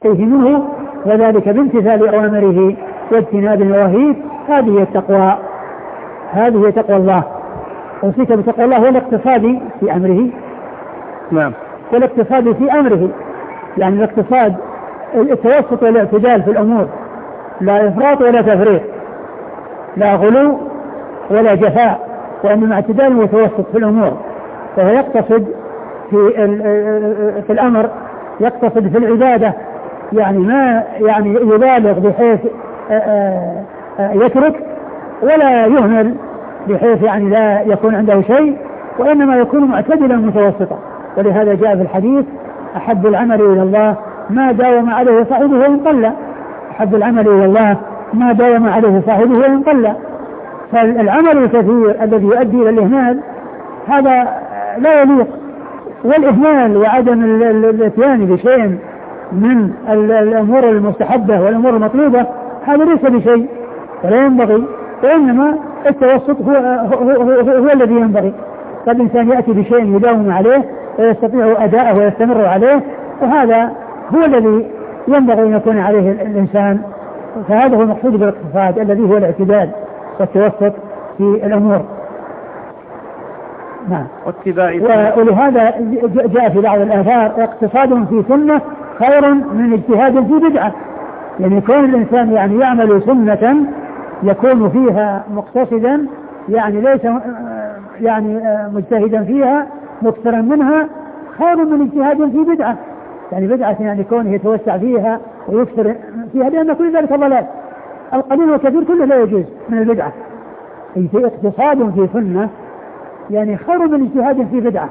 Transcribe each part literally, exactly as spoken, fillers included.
يتقيه منه، وذلك بامتثال أوامره واجتناب نواهيه. هذه التقوى، هذه هي تقوى الله. أوصيك بتقوى الله والاقتصاد في أمره. نعم. والاقتصاد في أمره يعني الاقتصاد التوسط والاعتدال في الأمور، لا إفراط ولا تفريط، لا غلو ولا جفاء، وإنما اعتدال وتوسط في الأمور. فهو يقتصد في, في الأمر، يقتصد في العبادة، يعني ما يعني يبالغ بحيث يترك، ولا يهمل بحيث يعني لا يكون عنده شيء، وإنما يكون معتدلا متوسطا. ولهذا جاء في الحديث: أحب العمل إلى الله ما داوم عليه صاحبه وإن قل. أحب العمل إلى الله ما داوم عليه صاحبه وإن قل. فالعمل الكثير الذي يؤدي إلى الإهمال هذا لا يليق، والإهمال وعدم الاتيان بشيء من الأمور المستحبة والأمور المطلوبة هذا ليس بشيء ولا ينبغي، وإنما التوسط هو, هو, هو, هو, هو الذي ينبغي. فالإنسان يأتي بشيء يداوم عليه ويستطيع أداءه ويستمر عليه، وهذا هو الذي ينبغي أن يكون عليه الإنسان. فهذا هو المقصود بالاقتصاد الذي هو الاعتدال والتوسط في الأمور. نعم. ولهذا جاء في بعض الآثار: اقتصاد في سنة خير من اجتهاد في بدعة. يعني يكون الإنسان يعني يعمل سنة يكون فيها مقتصدا، يعني ليس يعني مجتهدا فيها مكثرا منها، خير من اجتهاد في بدعة. يعني بدعة يعني كونه يتوسع فيها ويكثر فيها، لأن كل ذلك ضلال. القليل والكثير كله لا يجوز من البدعة. في اقتصاد في سنة يعني خير من اجتهاد في بدعة.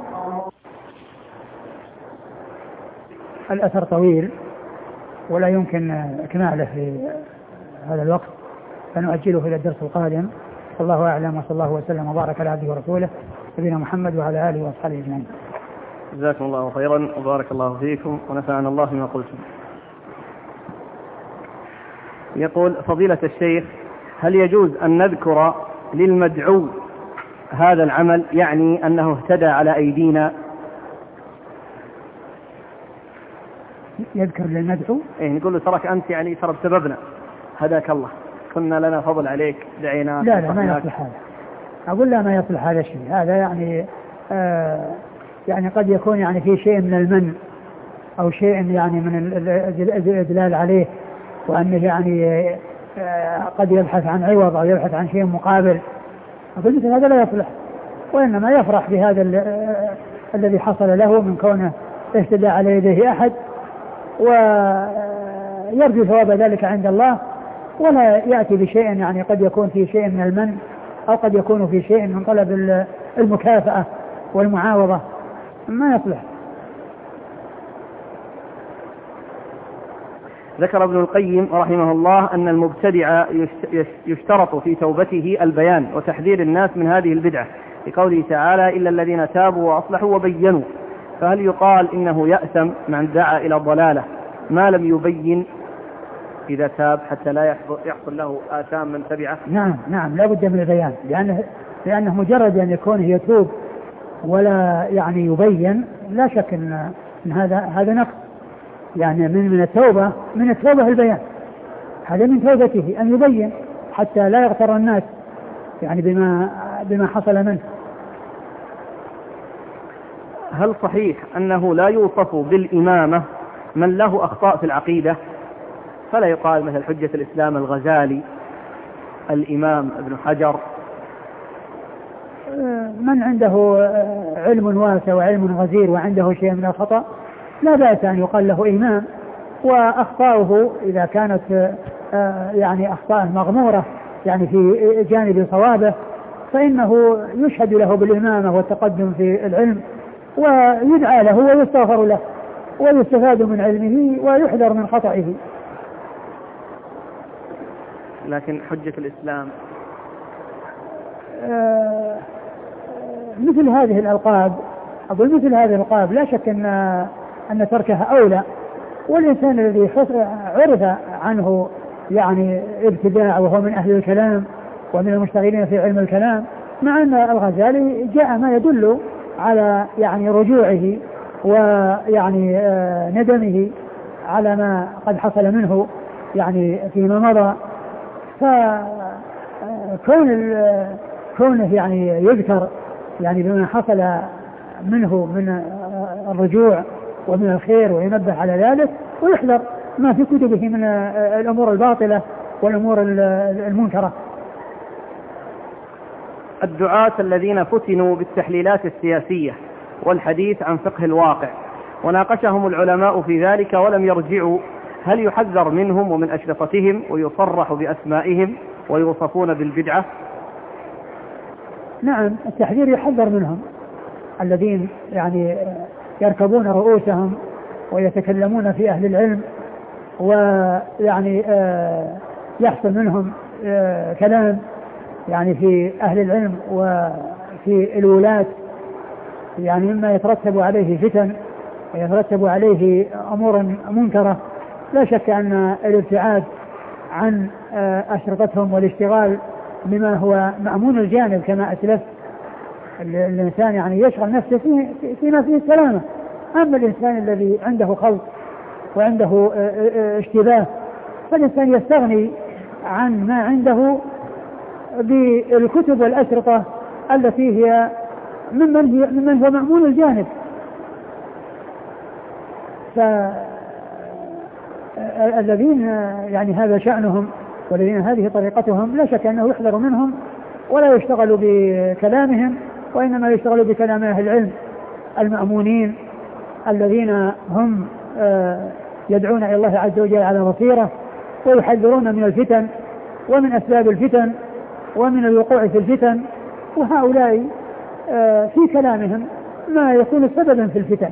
الأثر طويل ولا يمكن إكماله في هذا الوقت، فنؤجله إلى الدرس القادم. والله أعلم، وصلى الله وسلم وبارك على عبده ورسوله نبينا محمد وعلى آله وأصحابه أجمعين. جزاكم الله خيرا وبارك الله فيكم ونفعنا الله بما قلتم. يقول فضيلة الشيخ: هل يجوز أن نذكر للمدعو هذا العمل، يعني أنه اهتدى على أيدينا؟ يذكر للمدعو إيه، نقول له ترك أنت يعني ترى بسببنا، هداك الله، كنا لنا فضل عليك، دعينا. لا لا ما يصلح هذا، أقول لا ما يصلح هذا الشيء. هذا يعني آه يعني قد يكون يعني في شيء من المن أو شيء يعني من الإدلال عليه، وأنه يعني آه قد يبحث عن عوض أو يبحث عن شيء مقابل. أقول مثل هذا لا يصلح، وإنما يفرح بهذا الذي حصل له من كونه اهتدى على يديه أحد، ويرجو ثواب ذلك عند الله، ولا يأتي بشيء يعني قد يكون في شيء من المن أو قد يكون في شيء من طلب المكافأة والمعاوضة. ما يصلح. ذكر ابن القيم رحمه الله أن المبتدع يشترط في توبته البيان وتحذير الناس من هذه البدعة، لقوله تعالى: إلا الذين تابوا وأصلحوا وبينوا. فهل يقال إنه يأثم من دعا إلى الضلالة ما لم يبين إذا تاب حتى لا يحصل له آثام من تبعه؟ نعم نعم لا بد من البيان، لأنه, لأنه مجرد أن يكون يتوب ولا يعني يبين، لا شك أن هذا هذا نقص. يعني من من التوبة من التوبة البيان، هذا من توبته أن يبين حتى لا يغتر الناس يعني بما بما حصل منه. هل صحيح أنه لا يوصف بالإمامة من له أخطاء في العقيدة، فلا يقال مثل حجة الإسلام الغزالي، الإمام ابن حجر؟ من عنده علم واسع وعلم غزير وعنده شيء من الخطأ لا بأس أن يقال له إمام، وأخطاؤه إذا كانت يعني أخطاء مغمورة يعني في جانب صوابه فإنه يشهد له بالإمامة والتقدم في العلم، ويدعى له ويستغفر له ويستفاد من علمه ويحذر من خطئه. لكن حجة الإسلام آه مثل هذه الألقاب، أقول مثل هذه الألقاب لا شك أن أن تركها أولى، والإنسان الذي عرف عنه يعني ابتداع وهو من أهل الكلام ومن المشتغلين في علم الكلام، مع أن الغزالي جاء ما يدل على يعني رجوعه ويعني آه ندمه على ما قد حصل منه يعني فيما مضى. فكون كونه يعني يذكر يعني بما حصل منه من الرجوع ومن الخير وينبه على ذلك ويحذر ما في كتبه من الأمور الباطلة والأمور المنكرة. الدعاة الذين فتنوا بالتحليلات السياسية والحديث عن فقه الواقع وناقشهم العلماء في ذلك ولم يرجعوا، هل يحذر منهم ومن أشرطتهم ويصرح بأسمائهم ويوصفون بالبدعة؟ نعم، التحذير يحذر منهم، الذين يعني يركبون رؤوسهم ويتكلمون في أهل العلم ويعني يحصل منهم كلام يعني في أهل العلم وفي الولاة يعني مما يترتب عليه فتن ويترتب عليه أمور منكرة. لا شك أن الابتعاد عن أشرطتهم والاشتغال بما هو مأمون الجانب كما أسلفت، الإنسان يعني يشغل نفسه فيه فيما فيه السلامة. أما الإنسان الذي عنده خلط وعنده اشتباه فالإنسان يستغني عن ما عنده بالكتب والأشرطة التي هي ممن هي ممن هو مأمون الجانب. فالذين يعني هذا شأنهم والذين هذه طريقتهم لا شك أنه يحذر منهم ولا يشتغل بكلامهم، وإنما يشتغل بكلام أهل العلم المأمونين الذين هم يدعون إلى الله عز وجل على بصيرة ويحذرون من الفتن ومن أسباب الفتن ومن الوقوع في الفتن، وهؤلاء في كلامهم ما يكون سببا في الفتن.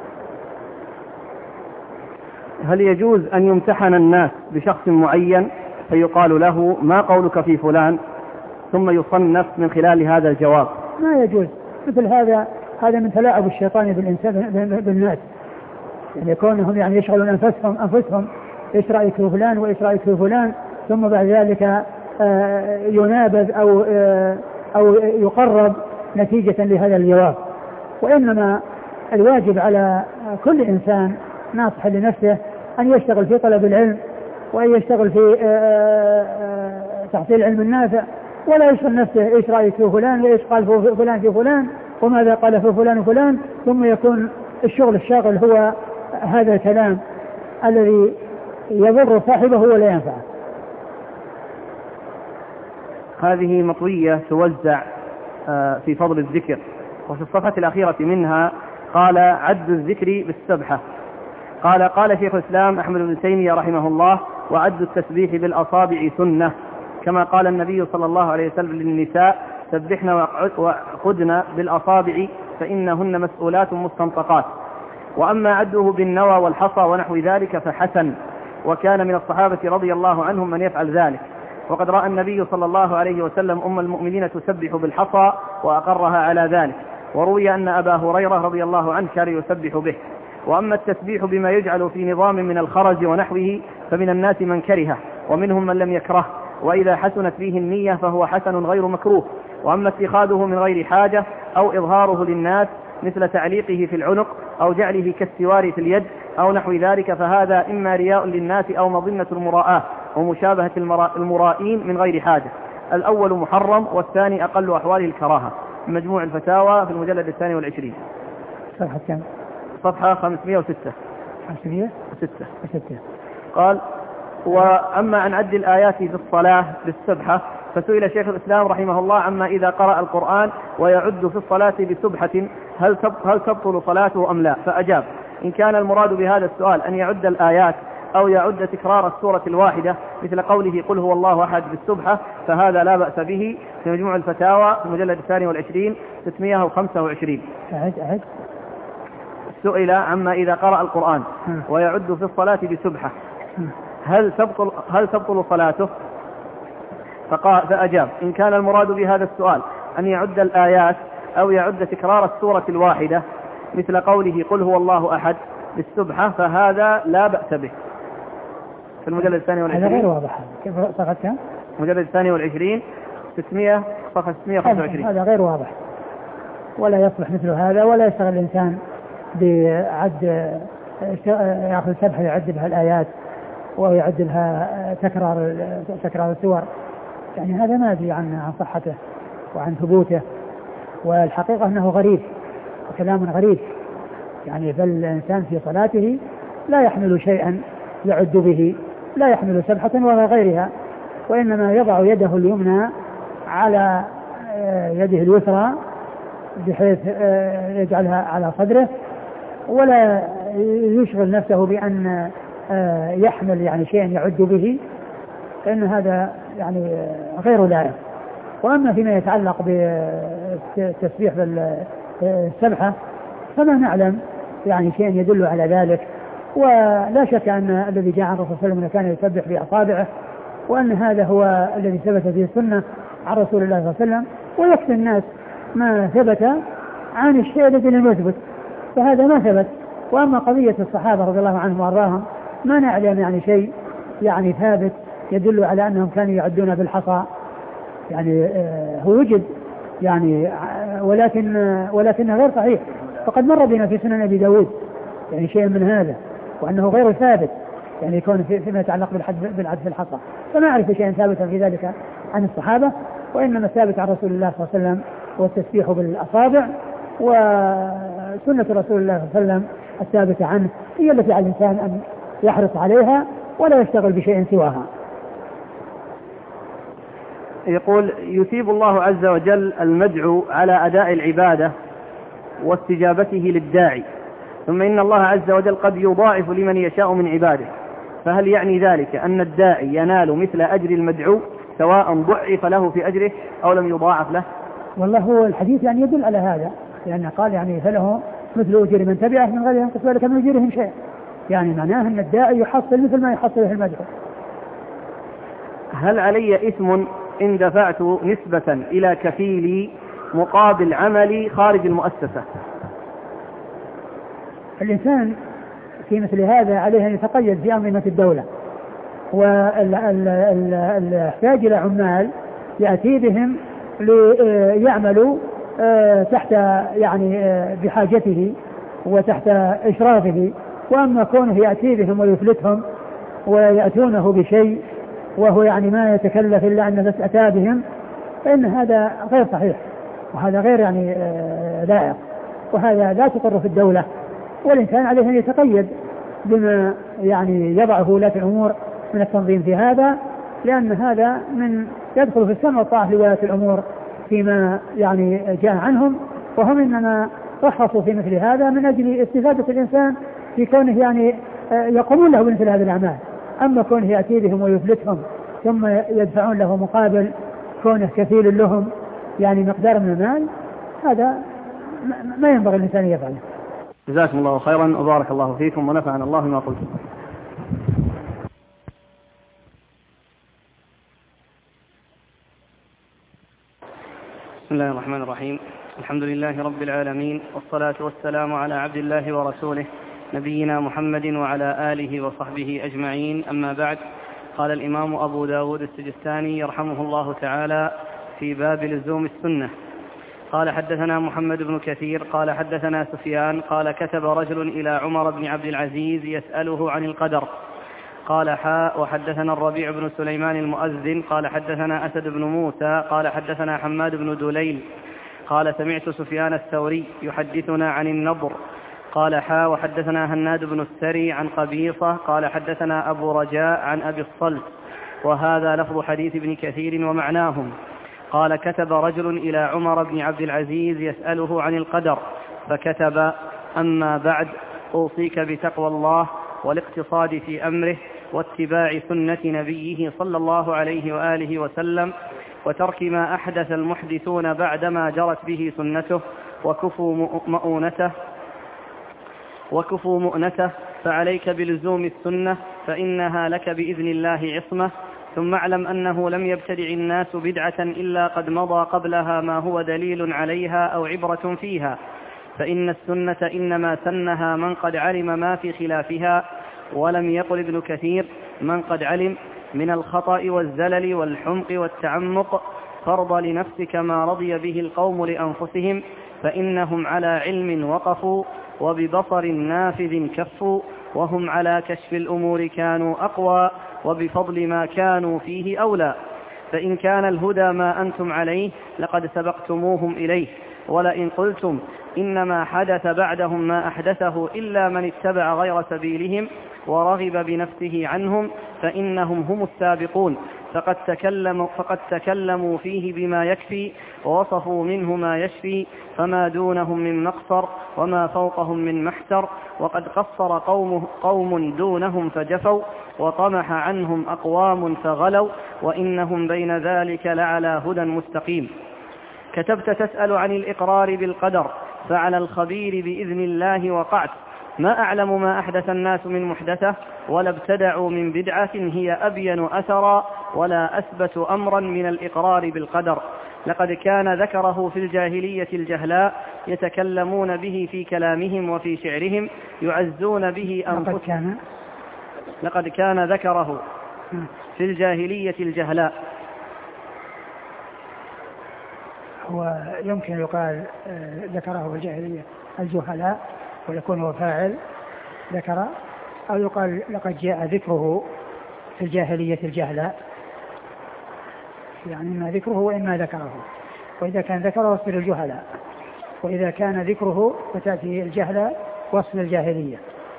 هل يجوز أن يمتحن الناس بشخص معين فيقال له ما قولك في فلان ثم يصنف من خلال هذا الجواب؟ ما يجوز مثل هذا. هذا من تلاعب الشيطان بالإنسان بالناس، يعني كونهم يعني يشغلون أنفسهم أنفسهم إيش رأيك في فلان وإيش رأيك في فلان، ثم بعد ذلك ينابذ أو أو يقرب نتيجة لهذا الجواب. وإنما الواجب على كل إنسان ناصح لنفسه أن يشتغل في طلب العلم وأن يشتغل في تحصيل العلم النافع، ولا يشغل نفسه إيش رأيك في فلان وإيش قال في فلان في فلان وماذا قال في فلان وفلان، ثم يكون الشغل الشاغل هو هذا الكلام الذي يضر صاحبه ولا ينفعه. هذه مطوية توزع في فضل الذكر، وفي الصفحة الأخيرة منها قال عد الذكر بالسبحة. قال قال شيخ الإسلام أحمد بن تيمية رحمه الله: وعد التسبيح بالأصابع سنة، كما قال النبي صلى الله عليه وسلم للنساء: سبحن وخذن بالأصابع فإنهن مسؤولات مستنطقات. وأما عده بالنوى والحصى ونحو ذلك فحسن، وكان من الصحابة رضي الله عنهم من يفعل ذلك، وقد رأى النبي صلى الله عليه وسلم أم المؤمنين تسبح بالحصى وأقرها على ذلك، وروي أن أبا هريرة رضي الله عنه كان يسبح به. وأما التسبيح بما يجعل في نظام من الخرج ونحوه فمن الناس من كرهه ومنهم من لم يكره، وإذا حسنت فيه النية فهو حسن غير مكروه. وأما اتخاذه من غير حاجة أو إظهاره للناس مثل تعليقه في العنق أو جعله كالسوار في اليد أو نحو ذلك فهذا إما رياء للناس أو مظنة المراءة ومشابهة المرائين من غير حاجة. الأول محرم والثاني أقل أحواله الكراهة. مجموع الفتاوى في المجلد الثاني والعشرين، صفحة كم؟ صفحة خمسمائة وستة. خمسمائة وستة. قال: وأما عن عد الآيات في الصلاة بالسبحة فسئل شيخ الإسلام رحمه الله عما إذا قرأ القرآن ويعد في الصلاة بسبحة هل هل تبطل صلاته أم لا؟ فأجاب: إن كان المراد بهذا السؤال أن يعد الآيات أو يعد تكرار السورة الواحدة مثل قوله قل هو الله أحد بالسبحة فهذا لا بأس به. في مجموع الفتاوى في المجلد الثاني والعشرين ستمائة وخمسة وعشرين. أعد أعد سئل عما إذا قرأ القرآن ويعد في الصلاة بسبحة هل تبطل هل تبطل صلاته؟ فقال فأجاب: إن كان المراد بهذا السؤال أن يعد الآيات أو يعد تكرار السورة الواحدة مثل قوله قل هو الله أحد بالسبحة فهذا لا بأس به. في المجلد الثاني والعشرين. هذا غير واضح. كيف صفحة كم؟ المجلد الثاني والعشرين ستمائة صفحة ستمائة وخمسة وعشرين. هذا غير واضح ولا يصلح مثل هذا، ولا يشتغل الإنسان بعد يأخذ سبحة يعد بها الآيات ويعد بها تكرار تكرار السور، يعني هذا ما أدري عن عن صحته وعن ثبوته، والحقيقة أنه غريب وكلام غريب، يعني فالإنسان في صلاته لا يحمل شيئا يعد به، لا يحمل سبحة ولا غيرها، وإنما يضع يده اليمنى على يده اليسرى بحيث يجعلها على صدره، ولا يشغل نفسه بأن يحمل يعني شيئا يعد به، فإن هذا يعني غير لائق. وأما فيما يتعلق بالتسبيح بالسبحة فما نعلم يعني شيء يدل على ذلك، ولا شك أن الذي جاء عن الرسول صلى الله عليه وسلم كان يسبح بأصابعه، وأن هذا هو الذي ثبت فيه السنة عن رسول الله صلى الله عليه وسلم، ويكفي الناس ما ثبت عن الشيء الذي لم يثبت، فهذا ما ثبت. وأما قضية الصحابة رضي الله عنهم وأرضاهم ما نعلم يعني شيء يعني ثابت يدل على أنهم كانوا يعدون بالحصى، يعني هو وجد يعني ولكن ولكنه غير صحيح، فقد مر بنا في سنن أبي داود يعني شيء من هذا، وأنه غير ثابت يعني يكون فيما يتعلق بالعد في الحصى، فما أعرف شيئا ثابتا في ذلك عن الصحابة، وإنما الثابت عن رسول الله صلى الله عليه وسلم والتسبيح بالأصابع، وسنة رسول الله صلى الله عليه وسلم الثابتة عنه هي التي على الإنسان أن يحرص عليها ولا يشتغل بشيء سواها. يقول: يثيب الله عز وجل المدعو على أداء العبادة واستجابته للداعي، ثم إن الله عز وجل قد يضاعف لمن يشاء من عباده، فهل يعني ذلك أن الداعي ينال مثل أجر المدعو سواء ضعف له في أجره أو لم يضاعف له؟ والله هو الحديث يعني يدل على هذا، لأنه قال يعني فله مثل أجر من تبعه من غير ينقص ذلك من أجرهم شيء، يعني معناه أن الداعي يحصل مثل ما يحصله المدعو. هل علي إثم إن دفعت نسبة إلى كفيلي مقابل عملي خارج المؤسسة؟ الإنسان في مثل هذا عليه أن يتقيد بأنظمة الدولة، والحاج إلى عمال يأتي بهم ليعملوا تحت يعني بحاجته وتحت إشرافه، وأما كونه يأتي بهم ويفلتهم ويأتونه بشيء وهو يعني ما يتكلف إلا أن بس أتى بهم، فإن هذا غير صحيح، وهذا غير يعني لائق، وهذا لا تقر في الدولة، والإنسان عليه أن يتقيد بما يعني يضعه ولاة الأمور من التنظيم في هذا، لأن هذا من يدخل في السمع والطاعة لولاة الأمور فيما يعني جاء عنهم، وهم إنما رخصوا في مثل هذا من أجل استفادة الإنسان في كونه يعني يقومون له بمثل هذه الأعمال. أما كونه يأتي بهم ويفلتهم ثم يدفعون له مقابل كونه كفيل لهم يعني مقدار من المال، هذا ما ينبغي الإنسان يفعله. جزاكم الله خيرا وبارك الله فيكم ونفعنا الله ما قلتم. بسم الله الرحمن الرحيم، الحمد لله رب العالمين، والصلاة والسلام على عبد الله ورسوله نبينا محمد وعلى آله وصحبه أجمعين، أما بعد. قال الإمام أبو داود السجستاني يرحمه الله تعالى في باب لزوم السنة: قال حدثنا محمد بن كثير قال حدثنا سفيان قال كتب رجل إلى عمر بن عبد العزيز يسأله عن القدر. قال حاء وحدثنا الربيع بن سليمان المؤذن قال حدثنا أسد بن موسى قال حدثنا حماد بن دليل قال سمعت سفيان الثوري يحدثنا عن النضر. قال حاء وحدثنا هناد بن السري عن قبيصة قال حدثنا أبو رجاء عن أبي الصلت، وهذا لفظ حديث ابن كثير ومعناهم. قال كتب رجل إلى عمر بن عبد العزيز يسأله عن القدر، فكتب: أما بعد، أوصيك بتقوى الله والاقتصاد في أمره واتباع سنة نبيه صلى الله عليه وآله وسلم، وترك ما أحدث المحدثون بعدما جرت به سنته، وكفوا مؤونته وكفوا مؤنته، فعليك بلزوم السنة فإنها لك بإذن الله عصمة. ثم اعلم أنه لم يبتدع الناس بدعة إلا قد مضى قبلها ما هو دليل عليها أو عبرة فيها، فإن السنة إنما سنها من قد علم ما في خلافها، ولم يقل ابن كثير من قد علم من الخطأ والزلل والحمق والتعمق، فرض لنفسك ما رضي به القوم لأنفسهم، فإنهم على علم وقفوا وببصر نافذ كفوا، وهم على كشف الأمور كانوا أقوى، وبفضل ما كانوا فيه أولى. فإن كان الهدى ما أنتم عليه لقد سبقتموهم إليه. ولئن قلتم إنما حدث بعدهم ما أحدثه إلا من اتبع غير سبيلهم ورغب بنفسه عنهم فإنهم هم السابقون، فقد تكلموا, فقد تكلموا فيه بما يكفي ووصفوا منه ما يشفي، فما دونهم من مقصر وما فوقهم من محسر. وقد قصر قوم, قوم دونهم فجفوا، وطمح عنهم أقوام فغلوا، وإنهم بين ذلك لعلى هدى مستقيم. كتبت تسأل عن الإقرار بالقدر، فعلى الخبير بإذن الله وقعت. ما أعلم ما أحدث الناس من محدثة، ولا ابتدعوا من بدعة هي أبين أثرا ولا أثبت أمرا من الإقرار بالقدر. لقد كان ذكره في الجاهلية الجهلاء يتكلمون به في كلامهم وفي شعرهم، يعزون به أنفسهم. لقد كان, لقد كان ذكره في الجاهلية الجهلاء. هو يمكن يقال ذكره في الجاهلية الجهلاء ويكون هو فاعل ذكر، أو يقال لقد جاء ذكره في الجاهلية الجهلاء، يعني ما ذكره وإما ذكره. وإذا كان ذكره وصف الجهلاء، وإذا كان ذكره فتأتي الجهلاء وصف الجاهلية.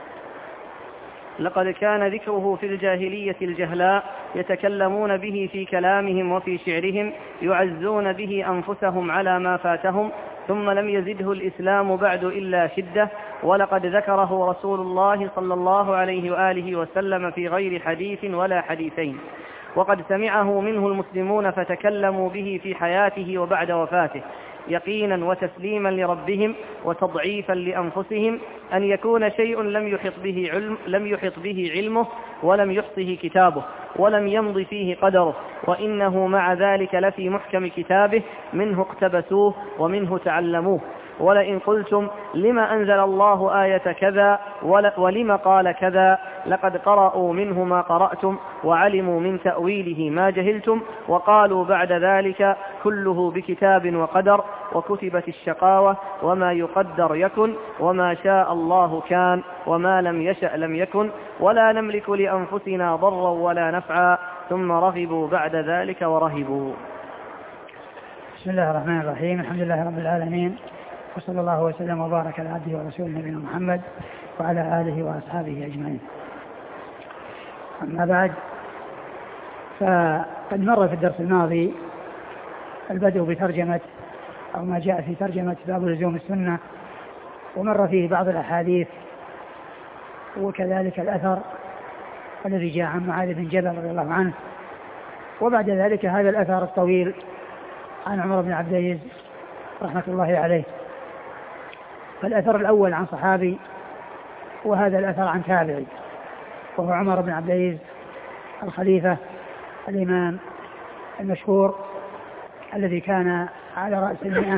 لقد كان ذكره في الجاهلية الجهلاء يتكلمون به في كلامهم وفي شعرهم، يعزون به أنفسهم على ما فاتهم، ثم لم يزده الإسلام بعد إلا شدة. ولقد ذكره رسول الله صلى الله عليه وآله وسلم في غير حديث ولا حديثين، وقد سمعه منه المسلمون فتكلموا به في حياته وبعد وفاته، يقينا وتسليما لربهم وتضعيفا لأنفسهم أن يكون شيء لم يحط به علم لم يحط به علمه ولم يحصه كتابه ولم يمض فيه قدره، وإنه مع ذلك لفي محكم كتابه، منه اقتبسوه ومنه تعلموه. ولئن قلتم لما أنزل الله آية كذا ولما قال كذا، لقد قرأوا منه ما قرأتم وعلموا من تأويله ما جهلتم، وقالوا بعد ذلك كله بكتاب وقدر، وكتبت الشقاوة، وما يقدر يكن، وما شاء الله كان، وما لم يشأ لم يكن، ولا نملك لأنفسنا ضرا ولا نفعا، ثم رغبوا بعد ذلك ورهبوا. بسم الله الرحمن الرحيم. الحمد لله رب العالمين، وصلى الله وسلم وبارك على عبده ورسوله نبينا محمد وعلى آله وأصحابه أجمعين. أما بعد، فقد مر في الدرس الماضي البدء بترجمة أو ما جاء في ترجمة باب لزوم السنة، ومر فيه بعض الأحاديث وكذلك الأثر الذي جاء عن معاذ بن جبل رضي الله عنه، وبعد ذلك هذا الأثر الطويل عن عمر بن عبد العزيز رحمة الله عليه. فالأثر الأول عن صحابي، وهذا الأثر عن تابعي، وهو عمر بن عبد العزيز الخليفة الإمام المشهور الذي كان على رأس المئة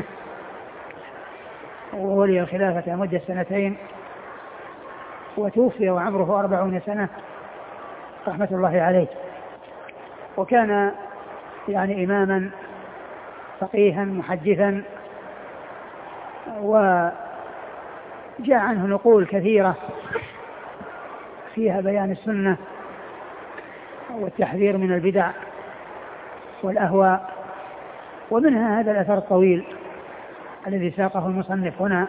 وولي الخلافة مدة سنتين، وتوفي وعمره أربعون سنة رحمة الله عليه. وكان يعني إماما فقيها محدثا، وجاء عنه نقول كثيرة فيها بيان السنة والتحذير من البدع والأهواء، ومنها هذا الأثر الطويل الذي ساقه المصنف هنا.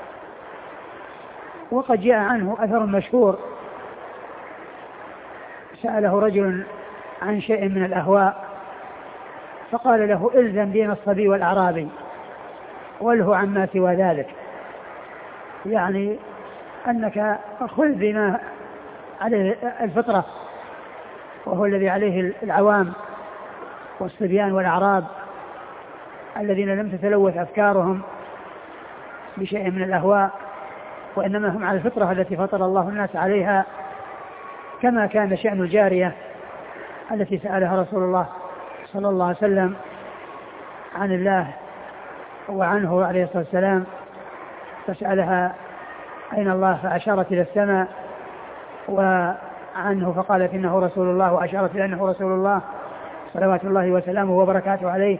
وقد جاء عنه أثر مشهور، سأله رجل عن شيء من الأهواء فقال له: إلزم دين الصبي والأعرابي وله عما سوى ذلك، يعني أنك خذ بما عليه الفطرة، وهو الذي عليه العوام والصبيان والأعراب الذين لم تتلوث أفكارهم بشيء من الأهواء، وإنما هم على الفطرة التي فطر الله الناس عليها، كما كان شأن الجارية التي سألها رسول الله صلى الله عليه وسلم عن الله وعنه عليه الصلاة والسلام، فسألها أين الله فأشارت إلى السماء، وعنه فقالت إنه رسول الله، وأشارت إلى أنه رسول الله صلوات الله وسلامه وبركاته عليه.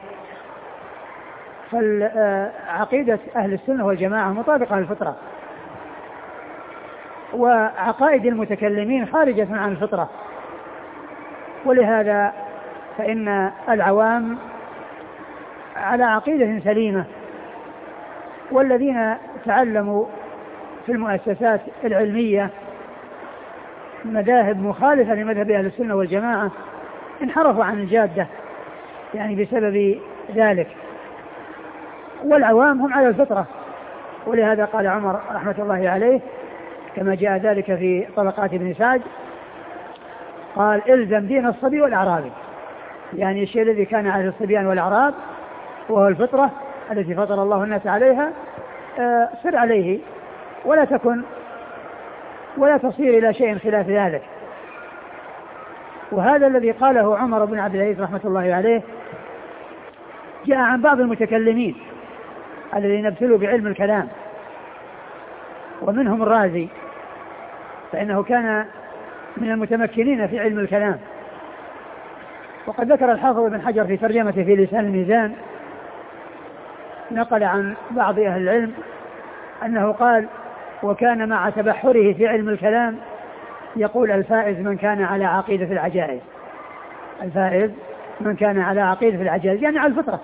فالعقيدة أهل السنة والجماعة مطابقة للفطرة، وعقائد المتكلمين خارجة عن الفطرة. ولهذا فإن العوام على عقيدة سليمة، والذين تعلموا في المؤسسات العلمية مذاهب مخالفة لمذهب أهل السنة والجماعة انحرفوا عن الجادة يعني بسبب ذلك، والعوام هم على الفطرة. ولهذا قال عمر رحمة الله عليه كما جاء ذلك في طبقات ابن سعد قال الزم دين الصبي والأعرابي، يعني الشيء الذي كان على الصبيان والأعراب وهو الفطرة التي فطر الله الناس عليها آه سر عليه ولا تكن ولا تصير إلى شيء خلاف ذلك. وهذا الذي قاله عمر بن عبد العزيز رحمة الله عليه جاء عن بعض المتكلمين الذين ابتلوا بعلم الكلام، ومنهم الرازي فإنه كان من المتمكنين في علم الكلام. وقد ذكر الحافظ ابن حجر في ترجمته في لسان الميزان نقل عن بعض أهل العلم أنه قال وكان مع تبحره في علم الكلام يقول الفائز من كان على عقيدة العجائز، الفائز من كان على عقيدة العجائز يعني على الفطرة.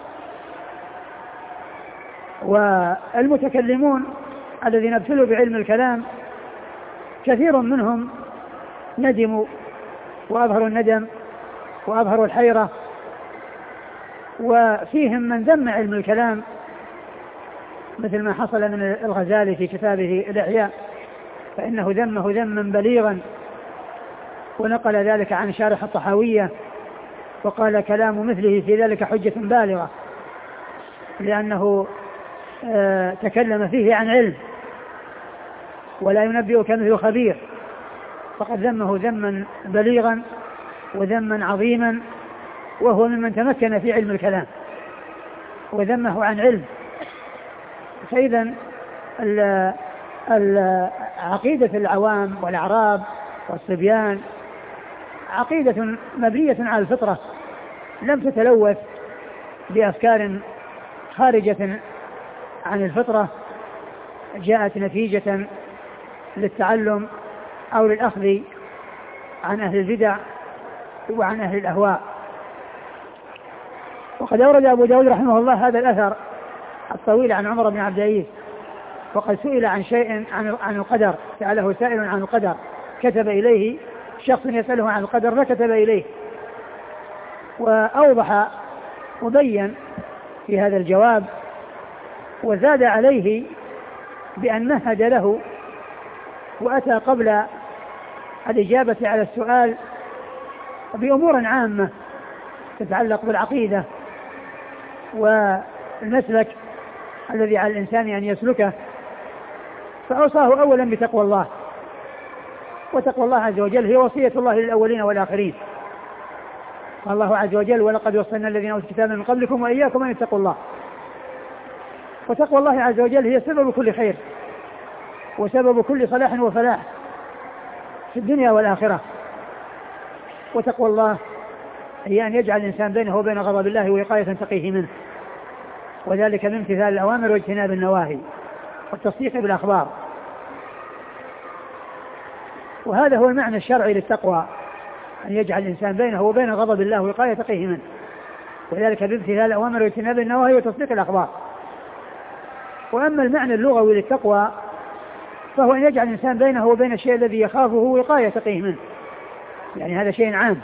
والمتكلمون الذين ابتلوا بعلم الكلام كثير منهم ندموا وأظهروا الندم وأظهروا الحيرة، وفيهم من ذم علم الكلام مثل ما حصل من الغزالي في كتابه الإحياء، فإنه ذمه ذما بليغا ونقل ذلك عن شارح الطحاوية وقال كلام مثله في ذلك حجة بالغة، لأنه آه تكلم فيه عن علم ولا ينبئك مثل خبير، فقد ذمه ذما بليغا وذما عظيما، وهو ممن تمكن في علم الكلام وذمه عن علم. فإذا عقيدة العوام والأعراب والصبيان عقيدة مبنية على الفطرة لم تتلوث بأفكار خارجة عن الفطرة جاءت نتيجة للتعلم أو للأخذ عن أهل البدع وعن أهل الأهواء. وقد أورد أبو داود رحمه الله هذا الأثر الطويل عن عمر بن عبد العزيز، وقد سئل عن شيء عن عن القدر، سأله سائل عن القدر كتب إليه شخص يسأله عن القدر فكتب إليه، وأوضح وبين في هذا الجواب وزاد عليه بأن مهد له وأتى قبل الإجابة على السؤال بأمور عامة تتعلق بالعقيدة والمسلك الذي على الإنسان أن يسلكه، فأوصاه أولا بتقوى الله، وتقوى الله عز وجل هي وصية الله للأولين والآخرين. قال الله عز وجل ولقد وصلنا الذين أوتوا الكتاب من قبلكم وإياكم أن اتقوا الله. وتقوى الله عز وجل هي سبب كل خير وسبب كل صلاح وفلاح في الدنيا والآخرة. وتقوى الله هي أن يجعل الإنسان بينه وبين غضب الله وقاية تقيه منه، وذلك من امتثال الأوامر واجتناب النواهي والتصديق بالأخبار. وهذا هو المعنى الشرعي للتقوى، أن يجعل الإنسان بينه وبين غضب الله وقاية تقيه منه، وذلك بامتثال الأوامر واجتناب النواهي وتصديق الأخبار. وأما المعنى اللغوي للتقوى فهو أن يجعل الإنسان بينه وبين الشيء الذي يخافه وقاية تقيه منه، يعني هذا شيء عام.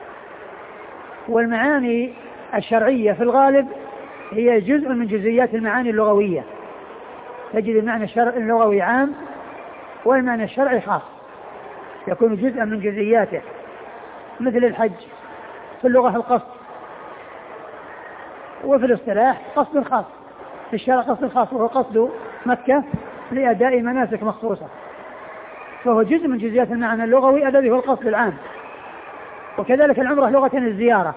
والمعاني الشرعية في الغالب هي جزء من جزئيات المعاني اللغوية، تجد المعنى الشرعي اللغوي عام والمعنى الشرعي خاص، يكون جزءا من جزئياته. مثل الحج في اللغة القصد، وفي الاصطلاح قصد خاص، في الشرع قصد خاص وهو قصد مكة لأداء مناسك مخصوصة، فهو جزء من جزئيات المعنى اللغوي الذي هو القصد العام. وكذلك العمرة لغة الزيارة،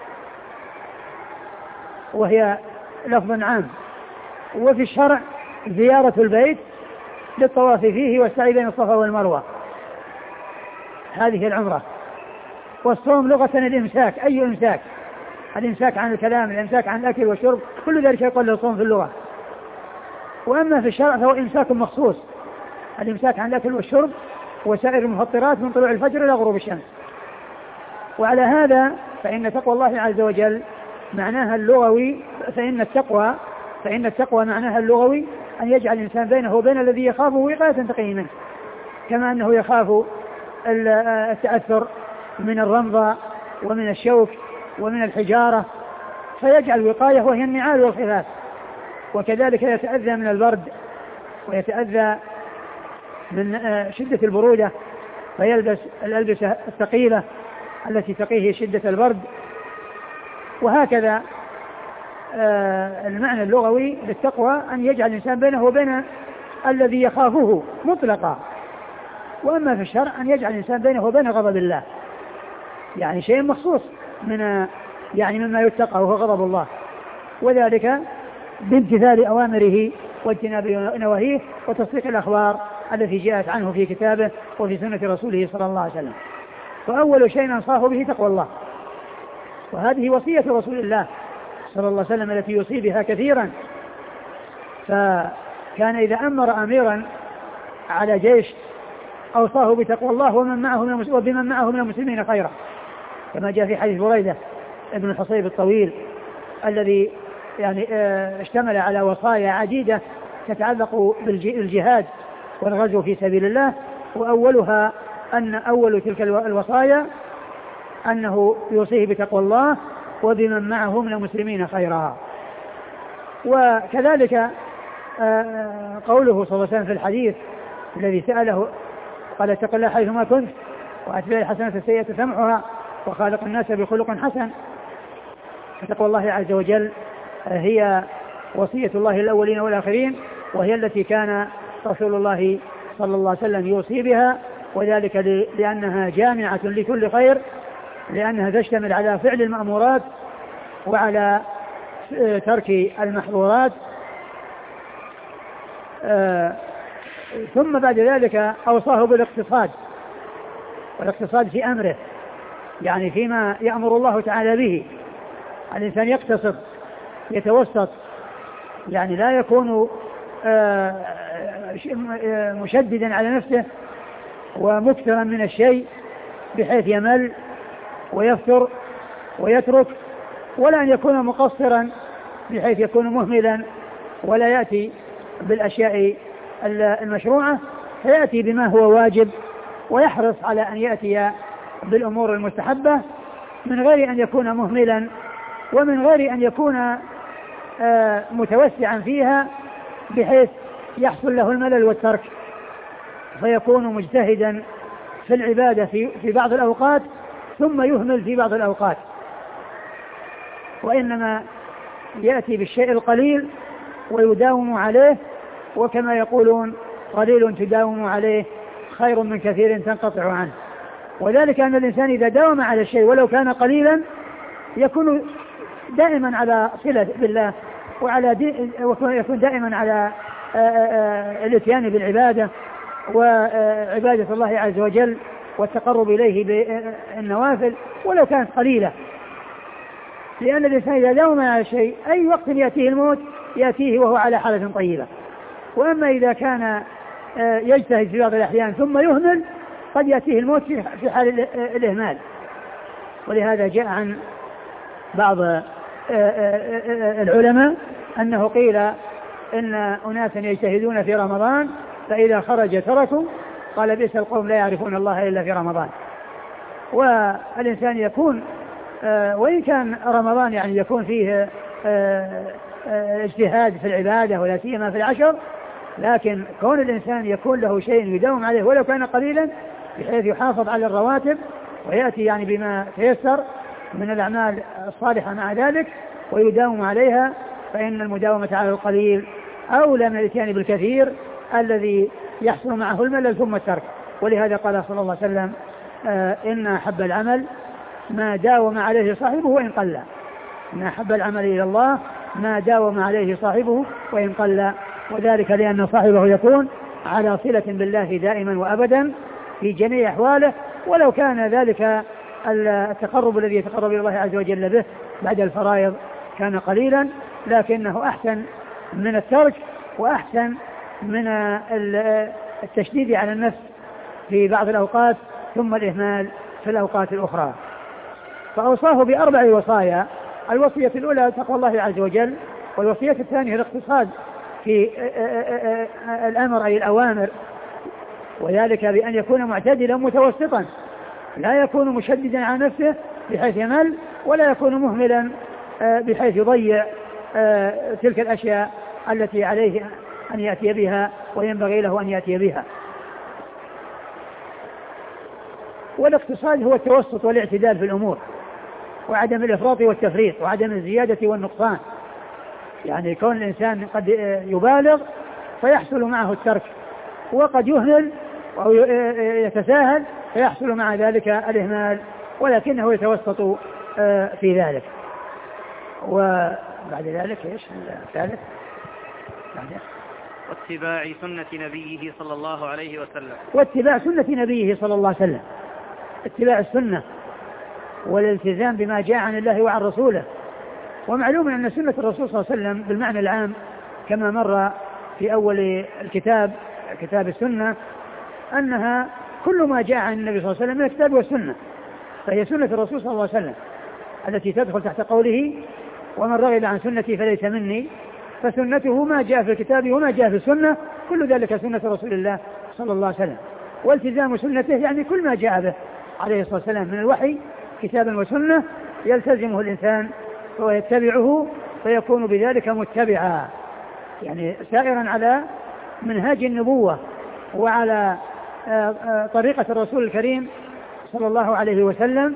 وهي لفظ عام. وفي الشرع زيارة البيت للطواف فيه والسعي بين الصفا والمروة، هذه العمرة. والصوم لغة الإمساك، أي إمساك، الإمساك عن الكلام، الإمساك عن الأكل والشرب، كل ذلك يقول له الصوم في اللغة. وأما في الشرع فهو إمساك مخصوص، الإمساك عن الأكل والشرب وسائر المفطرات من طلوع الفجر إلى غروب الشمس. وعلى هذا فإن تقوى الله عز وجل معناها اللغوي فإن التقوى فإن التقوى معناها اللغوي أن يجعل الإنسان بينه وبين الذي يخافه وقاية تقي منه، كما أنه يخاف التأثر من الرمضة ومن الشوك ومن الحجارة فيجعل وقاية وهي النعال والخفاف، وكذلك يتأذى من البرد ويتأذى من شدة البرودة فيلبس الألبسة الثقيلة التي تقيه شدة البرد. وهكذا المعنى اللغوي للتقوى أن يجعل الإنسان بينه وبين الذي يخافه مطلقا. وأما في الشرع أن يجعل الإنسان بينه وبين غضب الله، يعني شيء مخصوص من يعني مما يتقى وهو غضب الله، وذلك بامتثال أوامره واجتناب نواهيه وتصديق الأخبار التي جاءت عنه في كتابه وفي سنة رسوله صلى الله عليه وسلم. فأول شيء أنصاه به تقوى الله، وهذه وصية رسول الله صلى الله عليه وسلم التي يوصي بها كثيرا. فكان إذا أمر أميرا على جيش أوصاه بتقوى الله ومن معه من وبمن معه من المسلمين خيرا، كما جاء في حديث بريدة ابن الحصيب الطويل الذي يعني اشتمل على وصايا عديدة تتعلق بالجهاد والغزو في سبيل الله. وأولها أن أول تلك الوصايا أنه يوصيه بتقوى الله وبمن معه من المسلمين خيرا. وكذلك قوله صلى الله عليه وسلم في الحديث الذي سأله قال اتق الله حيثما كنت وأتبع الحسنة السيئة تمحها وخالق الناس بخلق حسن. فتقوى الله عز وجل هي وصية الله الأولين والآخرين، وهي التي كان رسول الله صلى الله عليه وسلم يوصي بها، وذلك لأنها جامعة لكل خير، لأنها تشتمل على فعل المأمورات وعلى ترك المحظورات. ثم بعد ذلك أوصاه بالاقتصاد، والاقتصاد في أمره، يعني فيما يأمر الله تعالى به الإنسان يقتصد يتوسط، يعني لا يكون مشددا على نفسه ومكثرا من الشيء بحيث يمل ويفتر ويترك، ولا أن يكون مقصرا بحيث يكون مهملا ولا يأتي بالأشياء المشروعة، فيأتي بما هو واجب ويحرص على أن يأتي بالأمور المستحبة من غير أن يكون مهملا ومن غير أن يكون متوسعا فيها بحيث يحصل له الملل والترك، فيكون مجتهدا في العبادة في, في بعض الأوقات ثم يهمل في بعض الأوقات، وإنما يأتي بالشيء القليل ويداوم عليه، وكما يقولون قليل تداوم عليه خير من كثير تنقطع عنه. وذلك أن الإنسان إذا داوم على الشيء ولو كان قليلا يكون دائما على صلة بالله وعلى دي ويكون دائما على الاتيان بالعبادة وعبادة الله عز وجل والتقرب إليه بالنوافل ولو كانت قليلة، لأن الإنسان إذا داوم على شيء أي وقت يأتيه الموت يأتيه وهو على حالة طيبة. وأما إذا كان يجتهد في بعض الأحيان ثم يهمل قد يأتيه الموت في حال الإهمال. ولهذا جاء عن بعض العلماء أنه قيل إن أناسا يجتهدون في رمضان فإذا خرج تركوا، قال بئس القوم لا يعرفون الله إلا في رمضان. والإنسان يكون وإن كان رمضان يعني يكون فيه اجتهاد في العبادة ولا سيما في العشر، لكن كون الإنسان يكون له شيء يداوم عليه ولو كان قليلا بحيث يحافظ على الرواتب ويأتي يعني بما تيسر من الأعمال الصالحة مع ذلك ويداوم عليها، فإن المداومة على القليل أولى من الاتيان بالكثير الذي يحصل معه الملل ثم الترك. ولهذا قال صلى الله عليه وسلم آه إن أحب العمل ما داوم عليه صاحبه وإن قل. إن أحب العمل إلى الله ما داوم عليه صاحبه وإن قل، وذلك لأن صاحبه يكون على صلة بالله دائما وأبدا في جميع أحواله، ولو كان ذلك التقرب الذي يتقرب إلى الله عز وجل به بعد الفرائض كان قليلا، لكنه أحسن من الترك وأحسن من التشديد على النفس في بعض الأوقات ثم الإهمال في الأوقات الأخرى. فأوصاه بأربع وصايا: الوصية الأولى تقوى الله عز وجل، والوصية الثانية الاقتصاد في الأمر أي الأوامر، وذلك بأن يكون معتدلا متوسطا، لا يكون مشددا على نفسه بحيث يمل، ولا يكون مهملا بحيث يضيع تلك الأشياء التي عليه أن يأتي بها وينبغي له أن يأتي بها. والاقتصاد هو التوسط والاعتدال في الأمور، وعدم الإفراط والتفريط، وعدم الزيادة والنقصان. يعني كون الإنسان قد يبالغ فيحصل معه الترك، وقد يهمل أو يتساهل فيحصل مع ذلك الإهمال، ولكنه يتوسط في ذلك. وبعد ذلك ايش الثالث؟ واتباع سنة نبيه صلى الله عليه وسلم. واتباع سنة نبيه صلى الله عليه وسلم، اتباع السنة والالتزام بما جاء عن الله وعن رسوله. ومعلوم أن سنة الرسول صلى الله عليه وسلم بالمعنى العام كما مر في أول الكتاب كتاب السنة أنها كل ما جاء عن النبي صلى الله عليه وسلم من الكتاب والسنة، فهي سنة الرسول صلى الله عليه وسلم التي تدخل تحت قوله: ومن رغب عن سنتي فليس مني. فسنته ما جاء في الكتاب وما جاء في السنة، كل ذلك سنة رسول الله صلى الله عليه وسلم. والتزام سنته يعني كل ما جاء به عليه الصلاة والسلام من الوحي كتابا وسنة يلتزمه الإنسان ويتبعه، فيكون بذلك متبعا، يعني سائرا على منهاج النبوة وعلى طريقة الرسول الكريم صلى الله عليه وسلم.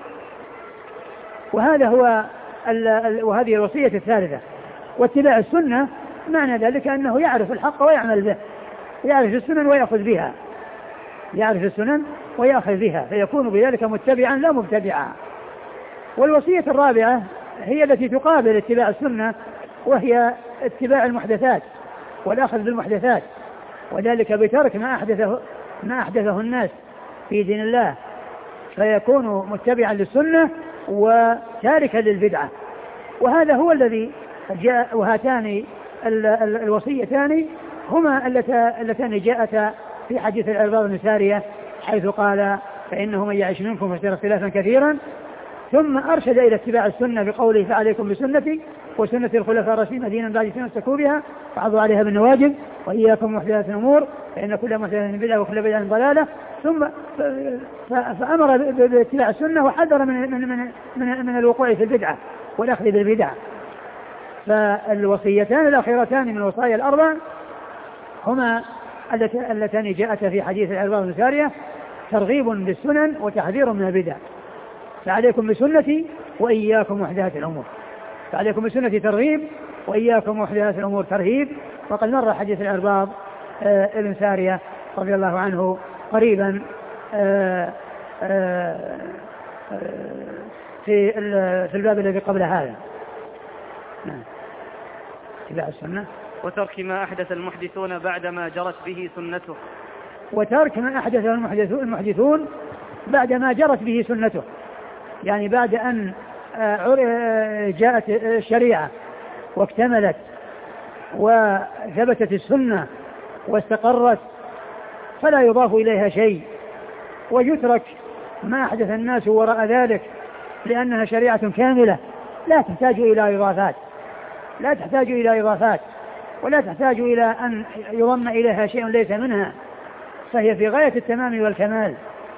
وهذا هو وهذه الوصية الثالثة. واتباع السنة معنى ذلك أنه يعرف الحق ويعمل به، يعرف السنن ويأخذ بها، يعرف السنن ويأخذ بها، فيكون بذلك متبعا لا مبتدعا. والوصية الرابعة هي التي تقابل اتباع السنة، وهي اتباع المحدثات والأخذ بالمحدثات، وذلك بترك ما أحدثه ما أحدثه الناس في دين الله، فيكون متبعا للسنة وتاركا للبدعة. وهذا هو الذي جاء. وهاتان الوصيتان هما اللتان جاءتا في حديث العرباض بن سارية، حيث قال: فإنه من يعش منكم فسيرى اختلافا كثيرا. ثم أرشد إلى اتباع السنة بقوله: فعليكم بسنتي وسنة الخلفاء الراشدين دينا بعد تمسكوا بها وعضوا عليها بالنواجذ وإياكم محدثات الأمور فإن كل محدثة بدعة وكل بدعة ضلالة. ثم فأمر باتباع السنة وحذر من من من من, من الوقوع في البدعة والأخذ بالبدعة. فالوصيتان الأخيرتان من الوصايا الأربع هما اللتان جاءتا في حديث العرباض بن سارية: ترغيب بالسنن وتحذير من البدع. فعليكم بسنتي وإياكم محدثات الأمور. فعليكم بسنتي ترغيب، وإياكم محدثات الأمور ترهيب. وقد مر حديث العرباض آه ابن سارية رضي الله عنه قريبا آه آه في في الباب الذي قبل هذا. نعم. اتباع السنة وترك ما أحدث المحدثون بعدما جرت به سنته. وترك ما أحدث المحدثون بعدما جرت به سنته، يعني بعد أن جاءت الشريعة واكتملت وثبتت السنة واستقرت فلا يضاف إليها شيء، ويترك ما أحدث الناس وراء ذلك، لأنها شريعة كاملة لا تحتاج إلى إضافات لا تحتاج إلى إضافات ولا تحتاج إلى أن يضم إليها شيء ليس منها، فهي في غاية التمام والكمال.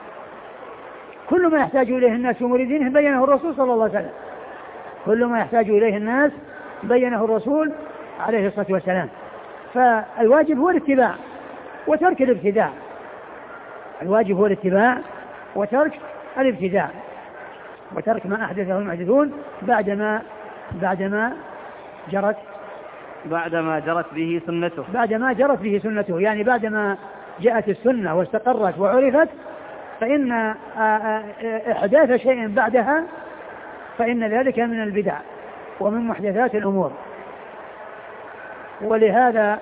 كل ما يحتاج إليه الناس في مريدينهم بينه الرسول صلى الله عليه وسلم، كل ما يحتاج إليه الناس بينه الرسول عليه الصلاة والسلام. فالواجب هو الاتباع وترك الابتداع، الواجب هو الاتباع وترك الابتداع وترك ما أحدثه المحدثون بعدما بعدما جرت بعدما جرت به سنته بعدما جرت به سنته يعني بعدما جاءت السنة واستقرت وعرفت، فإن إحداث شيء بعدها فإن ذلك من البدع ومن محدثات الأمور. ولهذا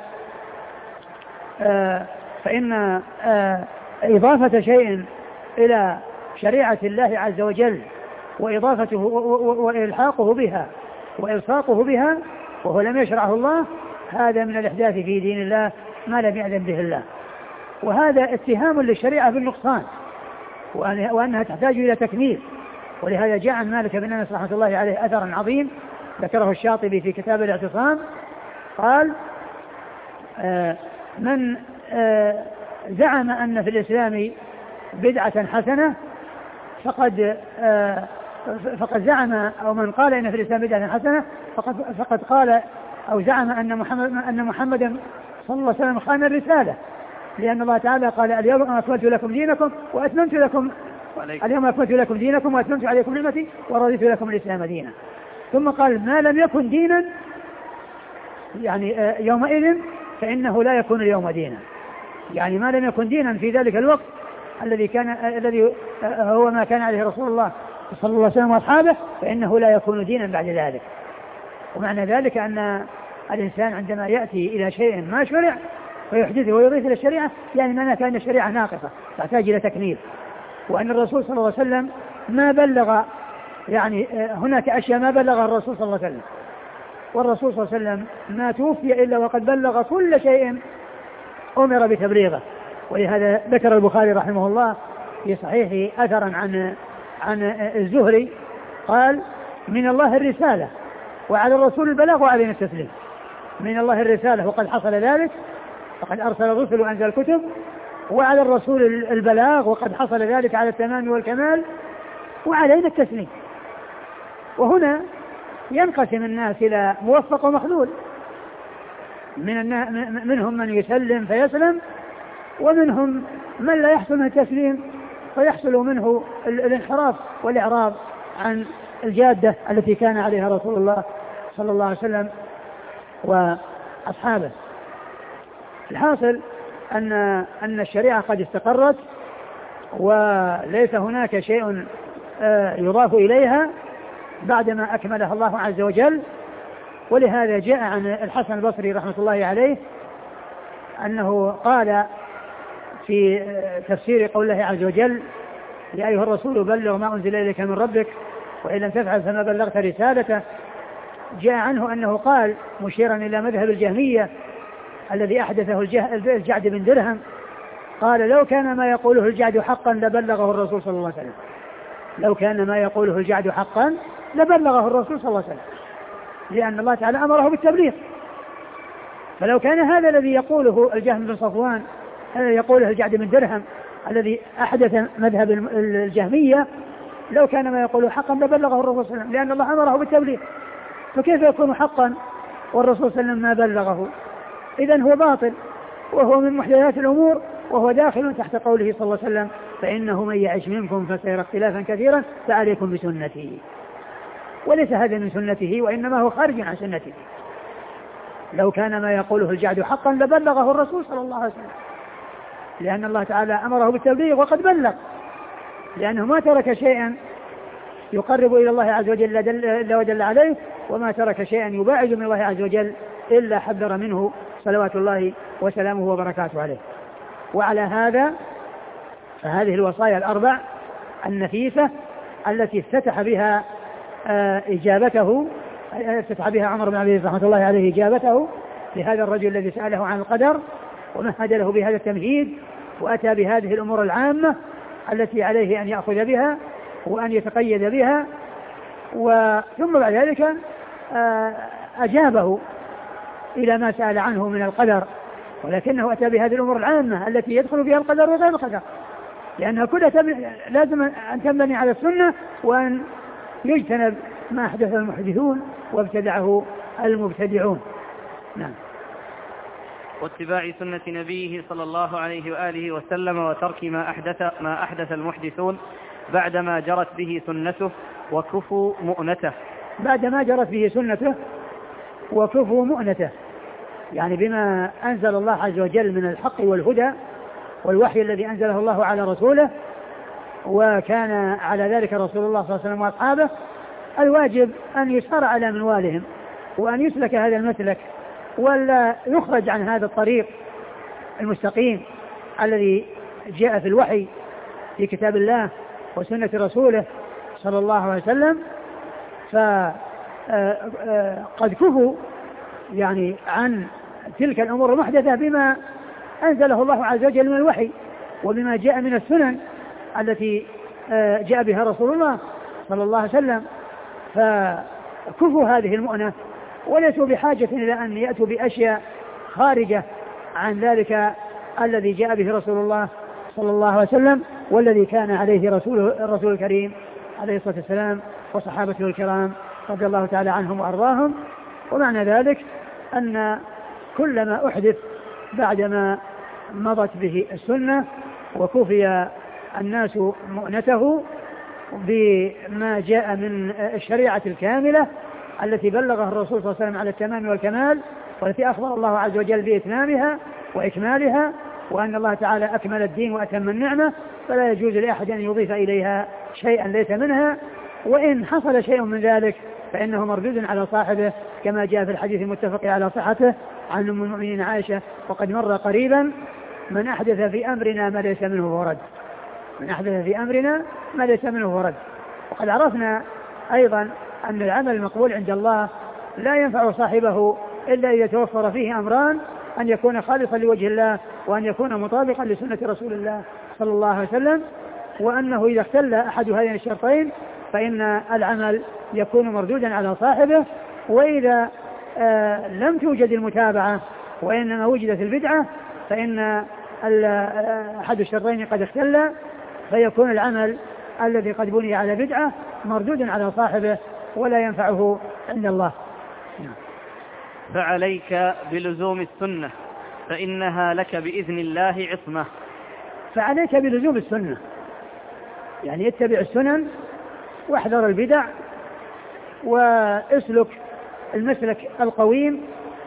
فإن إضافة شيء إلى شريعة الله عز وجل وإضافته وإلحاقه بها وإلصاقه بها وهو لم يشرعه الله، هذا من الإحداث في دين الله ما لم يأذن به الله. وهذا اتهام للشريعة بالنقصان وأنها تحتاج إلى تكميل. ولهذا جاء عن مالك بن أنس رحمة الله عليه أثر عظيم ذكره الشاطبي في كتاب الاعتصام، قال آه من آه زعم أن في الإسلام بدعة حسنة فقد آه فقد زعم، أو من قال إن في الإسلام بدعة حسنة فقد فقد قال أو زعم أن محمد أن محمدا صلى الله عليه وسلم خان الرسالة، لأن الله تعالى قال اليوم أكملت لكم دينكم وأتممت لكم اليوم أكملت لكم دينكم وأتممت عليكم نعمتي ورضيت لكم الإسلام دينا. ثم قال ما لم يكن دينا يعني يومئذ فإنه لا يكون اليوم دينا، يعني ما لم يكن دينا في ذلك الوقت الذي كان الذي هو ما كان عليه رسول الله صلى الله عليه وسلم وأصحابه فإنه لا يكون دينا بعد ذلك. ومعنى ذلك أن الإنسان عندما يأتي إلى شيء ما شرع ويحدثه ويضيف إلى الشريعة يعني معنى كأن الشريعة ناقصة تحتاج إلى تكميل، وأن الرسول صلى الله عليه وسلم ما بلغ يعني هناك أشياء ما بلغ الرسول صلى الله عليه وسلم، والرسول صلى الله عليه وسلم ما توفي إلا وقد بلغ كل شيء أمر بتبليغه. ولهذا ذكر البخاري رحمه الله في صحيحه أثرا عن عن الزهري قال من الله الرسالة وعلى الرسول البلاغ وعلينا التسليم. من الله الرسالة وقد حصل ذلك فقد أرسل الرسل وأنزل الكتب، وعلى الرسول البلاغ وقد حصل ذلك على التمام والكمال، وعلينا التسليم. وهنا ينقسم الناس إلى موفق ومخذول، من منهم من يسلم فيسلم، ومنهم من لا يحصل منه التسليم فيحصل منه الانحراف والإعراض عن الجادة التي كان عليها رسول الله صلى الله عليه وسلم وأصحابه. الحاصل أن أن الشريعة قد استقرت وليس هناك شيء يضاف إليها بعدما أكملها الله عز وجل. ولهذا جاء عن الحسن البصري رحمة الله عليه أنه قال في تفسير قول الله عز وجل يا أيها الرسول بلغ ما أنزل إليك من ربك وإن لم تفعل فما بلغت رسالته. جاء عنه أنه قال مشيرا إلى مذهب الجهمية الذي أحدثه الجعد بن درهم، قال لو كان ما يقوله الجعد حقا لبلغه الرسول صلى الله عليه وسلم، لو كان ما يقوله الجعد حقا لبلغه الرسول صلى الله عليه وسلم، لأن الله تعالى أمره بالتبليغ. فلو كان هذا الذي يقوله الجهم بن صفوان يقوله الجعد بن درهم الذي أحدث مذهب الجهمية، لو كان ما يقوله حقا لبلغه الرسول صلى الله عليه وسلم، لأن الله أمره بالتبليغ. فكيف يكون حقا والرسول صلى الله عليه وسلم ما بلغه؟ إذن هو باطل وهو من محدثات الأمور، وهو داخل تحت قوله صلى الله عليه وسلم فإنه من يعش منكم فسيرى اختلافا كثيرا فعليكم بسنتي. وليس هذا من سنته وإنما هو خارج عن سنته. لو كان ما يقوله الجعد حقا لبلغه الرسول صلى الله عليه وسلم، لأن الله تعالى أمره بالتبليغ وقد بلغ، لأنه ما ترك شيئا يقرب إلى الله عز وجل إلا ودل عليه، وما ترك شيئا يباعد من الله عز وجل إلا حذر منه صلوات الله وسلامه وبركاته عليه. وعلى هذا فهذه الوصايا الأربع النفيسة التي افتتح بها إجابته افتتح بها عمر بن عبد العزيز رحمة الله عليه إجابته لهذا الرجل الذي سأله عن القدر ومهد له بهذا التمهيد، وأتى بهذه الأمور العامة التي عليه أن يأخذ بها وأن يتقيد بها، وثم بعد ذلك أجابه إلى ما سأل عنه من القدر، ولكنه أتى بهذه الأمور العامة التي يدخل فيها القدر وغير القدر، لأنها كلها لازم أن تبني على السنة وأن يجتنب ما أحدثه المحدثون وابتدعه المبتدعون. نعم. واتباع سنة نبيه صلى الله عليه وآله وسلم وترك ما أحدث ما أحدث المحدثون بعدما جرت به سنته وكفوا مؤنته. بعدما جرت به سنته وكفوا مؤنته، يعني بما أنزل الله عز وجل من الحق والهدى والوحي الذي أنزله الله على رسوله، وكان على ذلك رسول الله صلى الله عليه وسلم وأصحابه. الواجب أن يسار على منوالهم وأن يسلك هذا المسلك ولا يخرج عن هذا الطريق المستقيم الذي جاء في الوحي في كتاب الله وسنة رسوله صلى الله عليه وسلم. فقد كفوا يعني عن تلك الأمور المحدثة بما أنزله الله عز وجل من الوحي وبما جاء من السنن التي جاء بها رسول الله صلى الله عليه وسلم، فكفوا هذه المؤنة وليسوا بحاجة إلى أن يأتوا بأشياء خارجة عن ذلك الذي جاء به رسول الله صلى الله عليه وسلم والذي كان عليه رسوله الرسول الكريم عليه الصلاة والسلام وصحابته الكرام رضي الله تعالى عنهم وأرضاهم. ومعنى ذلك أن كل ما أحدث بعدما مضت به السنة وكفي الناس مؤنته بما جاء من الشريعة الكاملة التي بلغها الرسول صلى الله عليه وسلم على التمام والكمال، والتي أخبر الله عز وجل بإتمامها وإكمالها، وأن الله تعالى أكمل الدين وأتم النعمة، فلا يجوز لأحد أن يضيف إليها شيئا ليس منها، وإن حصل شيء من ذلك فإنه مردود على صاحبه كما جاء في الحديث المتفق على صحته عن أم المؤمنين عائشة وقد مر قريبا: من أحدث في أمرنا ما ليس منه فهو رد. من أحدث في أمرنا ما ليس منه فهو رد. وقد عرفنا أيضا أن العمل المقبول عند الله لا ينفع صاحبه إلا إذا توفر فيه أمران: أن يكون خالصا لوجه الله، وأن يكون مطابقا لسنة رسول الله صلى الله عليه وسلم، وأنه إذا اختل أحد هذين الشرطين فإن العمل يكون مردودا على صاحبه. وإذا آه لم توجد المتابعة وإنما وجدت البدعة فإن أحد الشرطين قد اختل، فيكون العمل الذي قد بني على بدعة مردود على صاحبه ولا ينفعه عند الله. فعليك بلزوم السنة فإنها لك بإذن الله عصمة. فعليك بلزوم السنة، يعني اتبع السنن واحذر البدع واسلك المسلك القويم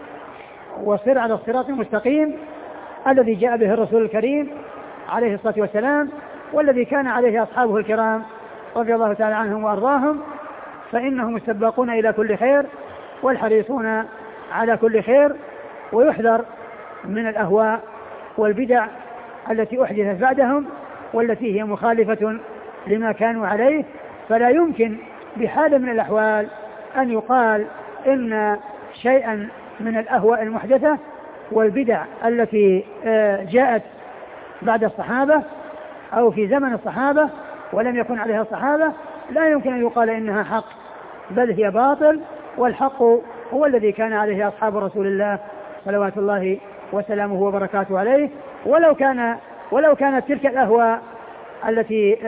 وصر على الصراط المستقيم الذي جاء به الرسول الكريم عليه الصلاة والسلام والذي كان عليه أصحابه الكرام رضي الله تعالى عنهم وأرضاهم، فإنهم السباقون إلى كل خير والحريصون على كل خير. ويحذر من الأهواء والبدع التي أحدثت بعدهم والتي هي مخالفة لما كانوا عليه، فلا يمكن بحال من الأحوال أن يقال إن شيئا من الأهواء المحدثة والبدع التي جاءت بعد الصحابة أو في زمن الصحابة ولم يكن عليها الصحابة لا يمكن أن يقال إنها حق، بل هي باطل، والحق هو الذي كان عليه أصحاب رسول الله صلوات الله وسلامه وبركاته عليه. ولو كان ولو كانت تلك الأهواء التي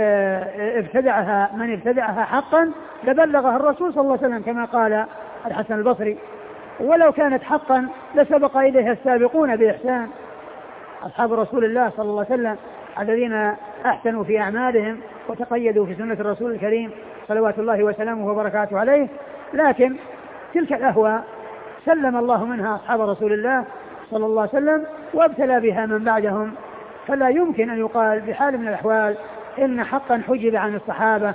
ابتدعها من ابتدعها حقا لبلغها الرسول صلى الله عليه وسلم كما قال الحسن البصري، ولو كانت حقا لسبق إليها السابقون بإحسان أصحاب رسول الله صلى الله عليه وسلم الذين أحسنوا في أعمالهم وتقيدوا في سنة الرسول الكريم صلوات الله وسلامه وبركاته عليه. لكن تلك الأهواء سلم الله منها أصحاب رسول الله صلى الله عليه وسلم وابتلى بها من بعدهم، فلا يمكن أن يقال بحال من الأحوال إن حقا حجب عن الصحابة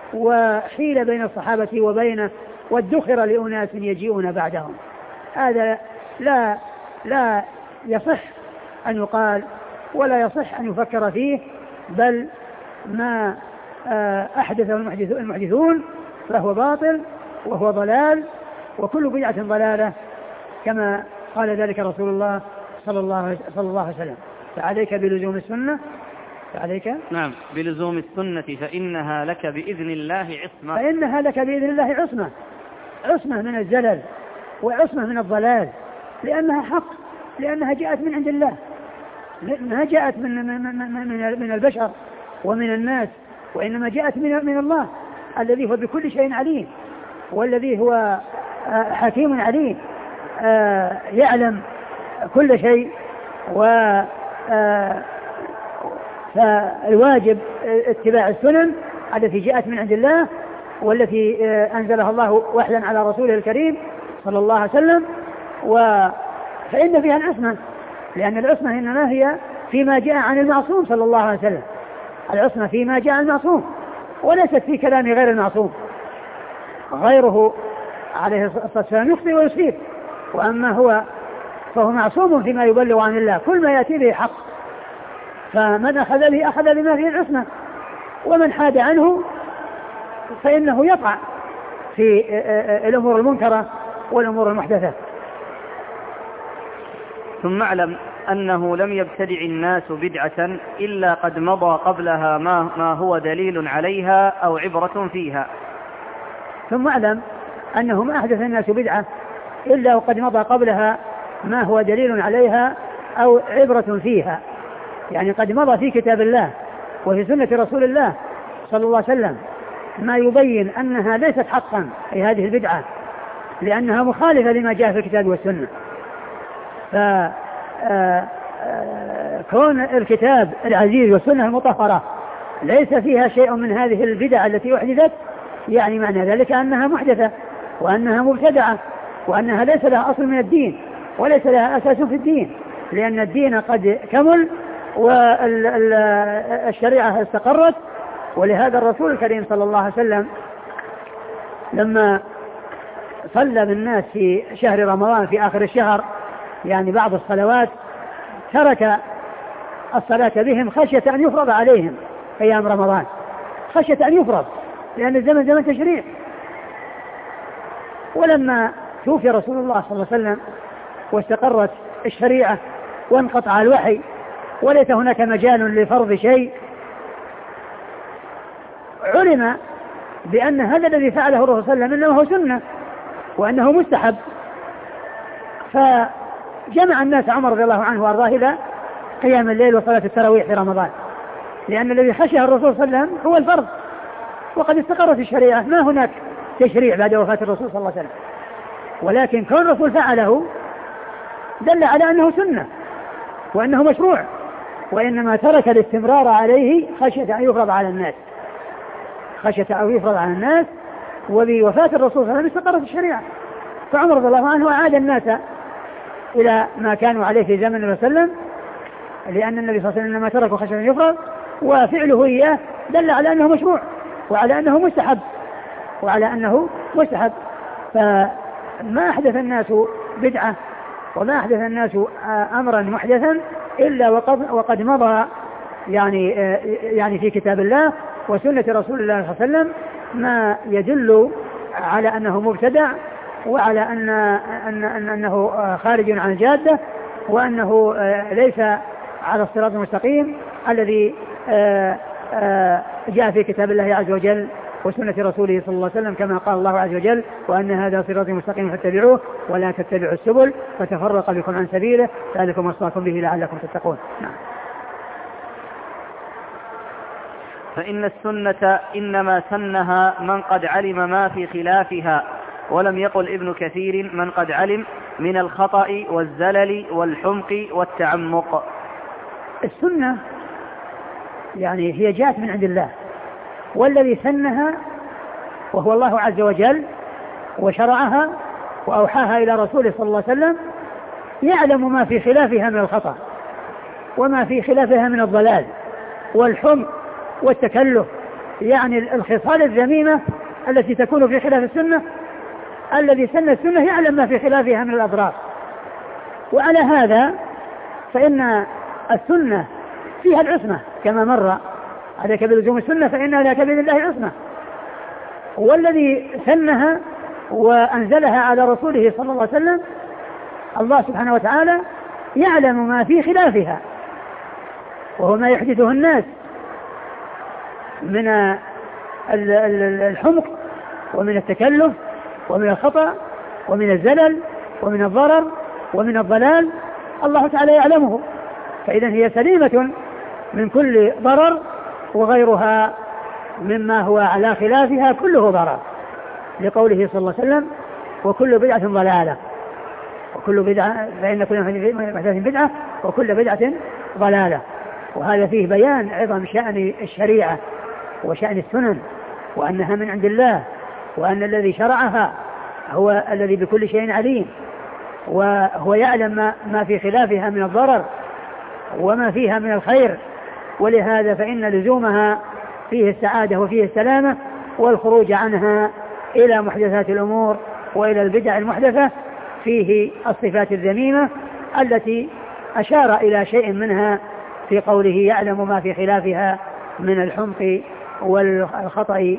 وحيل بين الصحابة وبينه وادخر لأناس يجيئون بعدهم. هذا لا لا يصح أن يقال ولا يصح أن يفكر فيه، بل ما أحدثه المحدثون فهو باطل وهو ضلال، وكل بدعة ضلالة كما قال ذلك رسول الله صلى الله صلى الله عليه وسلم. فعليك بلزوم السنة فعليك نعم بلزوم السنة فإنها لك بإذن الله عصمة. فإنها لك بإذن الله عصمة، عصمة من الزلل وعصمة من الضلال، لأنها حق، لأنها جاءت من عند الله، ما جاءت من من من من البشر ومن الناس، وإنما جاءت من من الله الذي هو بكل شيء عليم، والذي هو حكيم عليم يعلم كل شيء. و فالواجب اتباع السنن التي جاءت من عند الله والتي أنزلها الله وحيا على رسوله الكريم صلى الله عليه وسلم، فإن فيها العصمة، لأن العصمة إنما هي فيما جاء عن المعصوم صلى الله عليه وسلم، العصمة فيما جاء عن المعصوم وليست في كلام غير المعصوم. غيره عليه الصلاة والسلام يخطئ ويصيب، وأما هو فهو معصوم فيما يبلغ عن الله، كل ما يأتي به حق، فمن أخذ به أخذ بما فيه العصمة، ومن حاد عنه فإنه يقع في الأمور المنكرة والأمور المحدثة. ثم اعلم أنه لم يبتدع الناس بدعة إلا قد مضى قبلها ما, ما هو دليل عليها أو عبرة فيها. ثم اعلم أنه ما أحدث الناس بدعة إلا وقد مضى قبلها ما هو دليل عليها أو عبرة فيها، يعني قد مضى في كتاب الله وفي سنة رسول الله صلى الله عليه وسلم ما يبين أنها ليست حقا أي هذه البدعة، لأنها مخالفة لما جاء في الكتاب والسنة. فكون الكتاب العزيز والسنة المطهرة ليس فيها شيء من هذه البدع التي أحدثت، يعني معنى ذلك أنها محدثة وأنها مبتدعة وأنها ليس لها أصل من الدين وليس لها أساس في الدين، لأن الدين قد كمل والشريعة استقرت. ولهذا الرسول الكريم صلى الله عليه وسلم لما صلى بالناس في شهر رمضان في آخر الشهر يعني بعض الصلوات ترك الصلاة بهم خشية أن يفرض عليهم أيام رمضان، خشية أن يفرض لأن الزمن زمن تشريع. ولما توفي رسول الله صلى الله عليه وسلم واستقرت الشريعة وانقطع الوحي وليس هناك مجال لفرض شيء، علم بأن هذا الذي فعله الرسول صلى الله عليه وسلم إنه هو سنة وأنه مستحب، فجمع الناس عمر رضي الله عنه وأرضاه إلى قيام الليل وصلاة التراويح في رمضان، لأن الذي خشيه الرسول صلى الله عليه وسلم هو الفرض، وقد استقرت الشريعة ما هناك تشريع بعد وفاة الرسول صلى الله عليه وسلم. ولكن كون الرسول فعله دل على أنه سنة وأنه مشروع، وإنما ترك الاستمرار عليه خشية أن يفرض على الناس، خشية أن يفرض على الناس. وبوفاة الرسول صلى الله عليه وسلم استقرت الشريعة، فعمر رضي الله عنه أعاد الناس إلى ما كانوا عليه في زمن الرسول صلى الله عليه وسلم، لأن النبي صلى الله عليه وسلم لما تركوا خشية أن يفرض وفعله إياه دل على أنه مشروع وعلى أنه مستحب وعلى أنه مستحب. فما أحدث الناس بدعة وما أحدث الناس أمرا محدثا إلا وقد, وقد مضى يعني, يعني في كتاب الله وسنة رسول الله صلى الله عليه وسلم ما يدل على أنه مبتدع وعلى أن أن أن أنه خارج عن الجادة وأنه ليس على الصراط المستقيم الذي جاء في كتاب الله عز وجل وسنة رسوله صلى الله عليه وسلم، كما قال الله عز وجل: وأن هذا صراطي مستقيم فاتبعوه ولا تتبعوا السبل فتفرق بكم عن سبيله ذلكم وصاكم به لعلكم تتقون. نعم. فإن السنة إنما سنها من قد علم ما في خلافها، ولم يقل ابن كثير من قد علم من الخطأ والزلل والحمق والتعمق. السنة يعني هي جاءت من عند الله، والذي سنها وهو الله عز وجل وشرعها وأوحاها إلى رسوله صلى الله عليه وسلم يعلم ما في خلافها من الخطأ وما في خلافها من الضلال والحمق والتكلف، يعني الخصال الذميمة التي تكون في خلاف السنة. الذي سن السنة يعلم ما في خلافها من الأضرار، وعلى هذا فإن السنة فيها العصمة كما مر: عليك بلزوم السنة فإنها لك بإذن الله عصمة. والذي سنها وأنزلها على رسوله صلى الله عليه وسلم الله سبحانه وتعالى يعلم ما في خلافها، وهو ما يحدثه الناس من الحمق ومن التكلف ومن الخطأ ومن الزلل ومن الضرر ومن الضلال، الله تعالى يعلمه، فإذا هي سليمة من كل ضرر، وغيرها مما هو على خلافها كله ضرر، لقوله صلى الله عليه وسلم: وكل بدعة ضلالة، وكل بدعة فإن كل محدثة بدعة وكل بدعة ضلالة. وهذا فيه بيان عظم شأن الشريعة وشأن السنن، وأنها من عند الله، وأن الذي شرعها هو الذي بكل شيء عليم، وهو يعلم ما في خلافها من الضرر وما فيها من الخير. ولهذا فإن لزومها فيه السعادة وفيه السلامة، والخروج عنها إلى محدثات الأمور وإلى البدع المحدثة فيه الصفات الذميمة التي أشار إلى شيء منها في قوله: يعلم ما في خلافها من الحمق والخطأ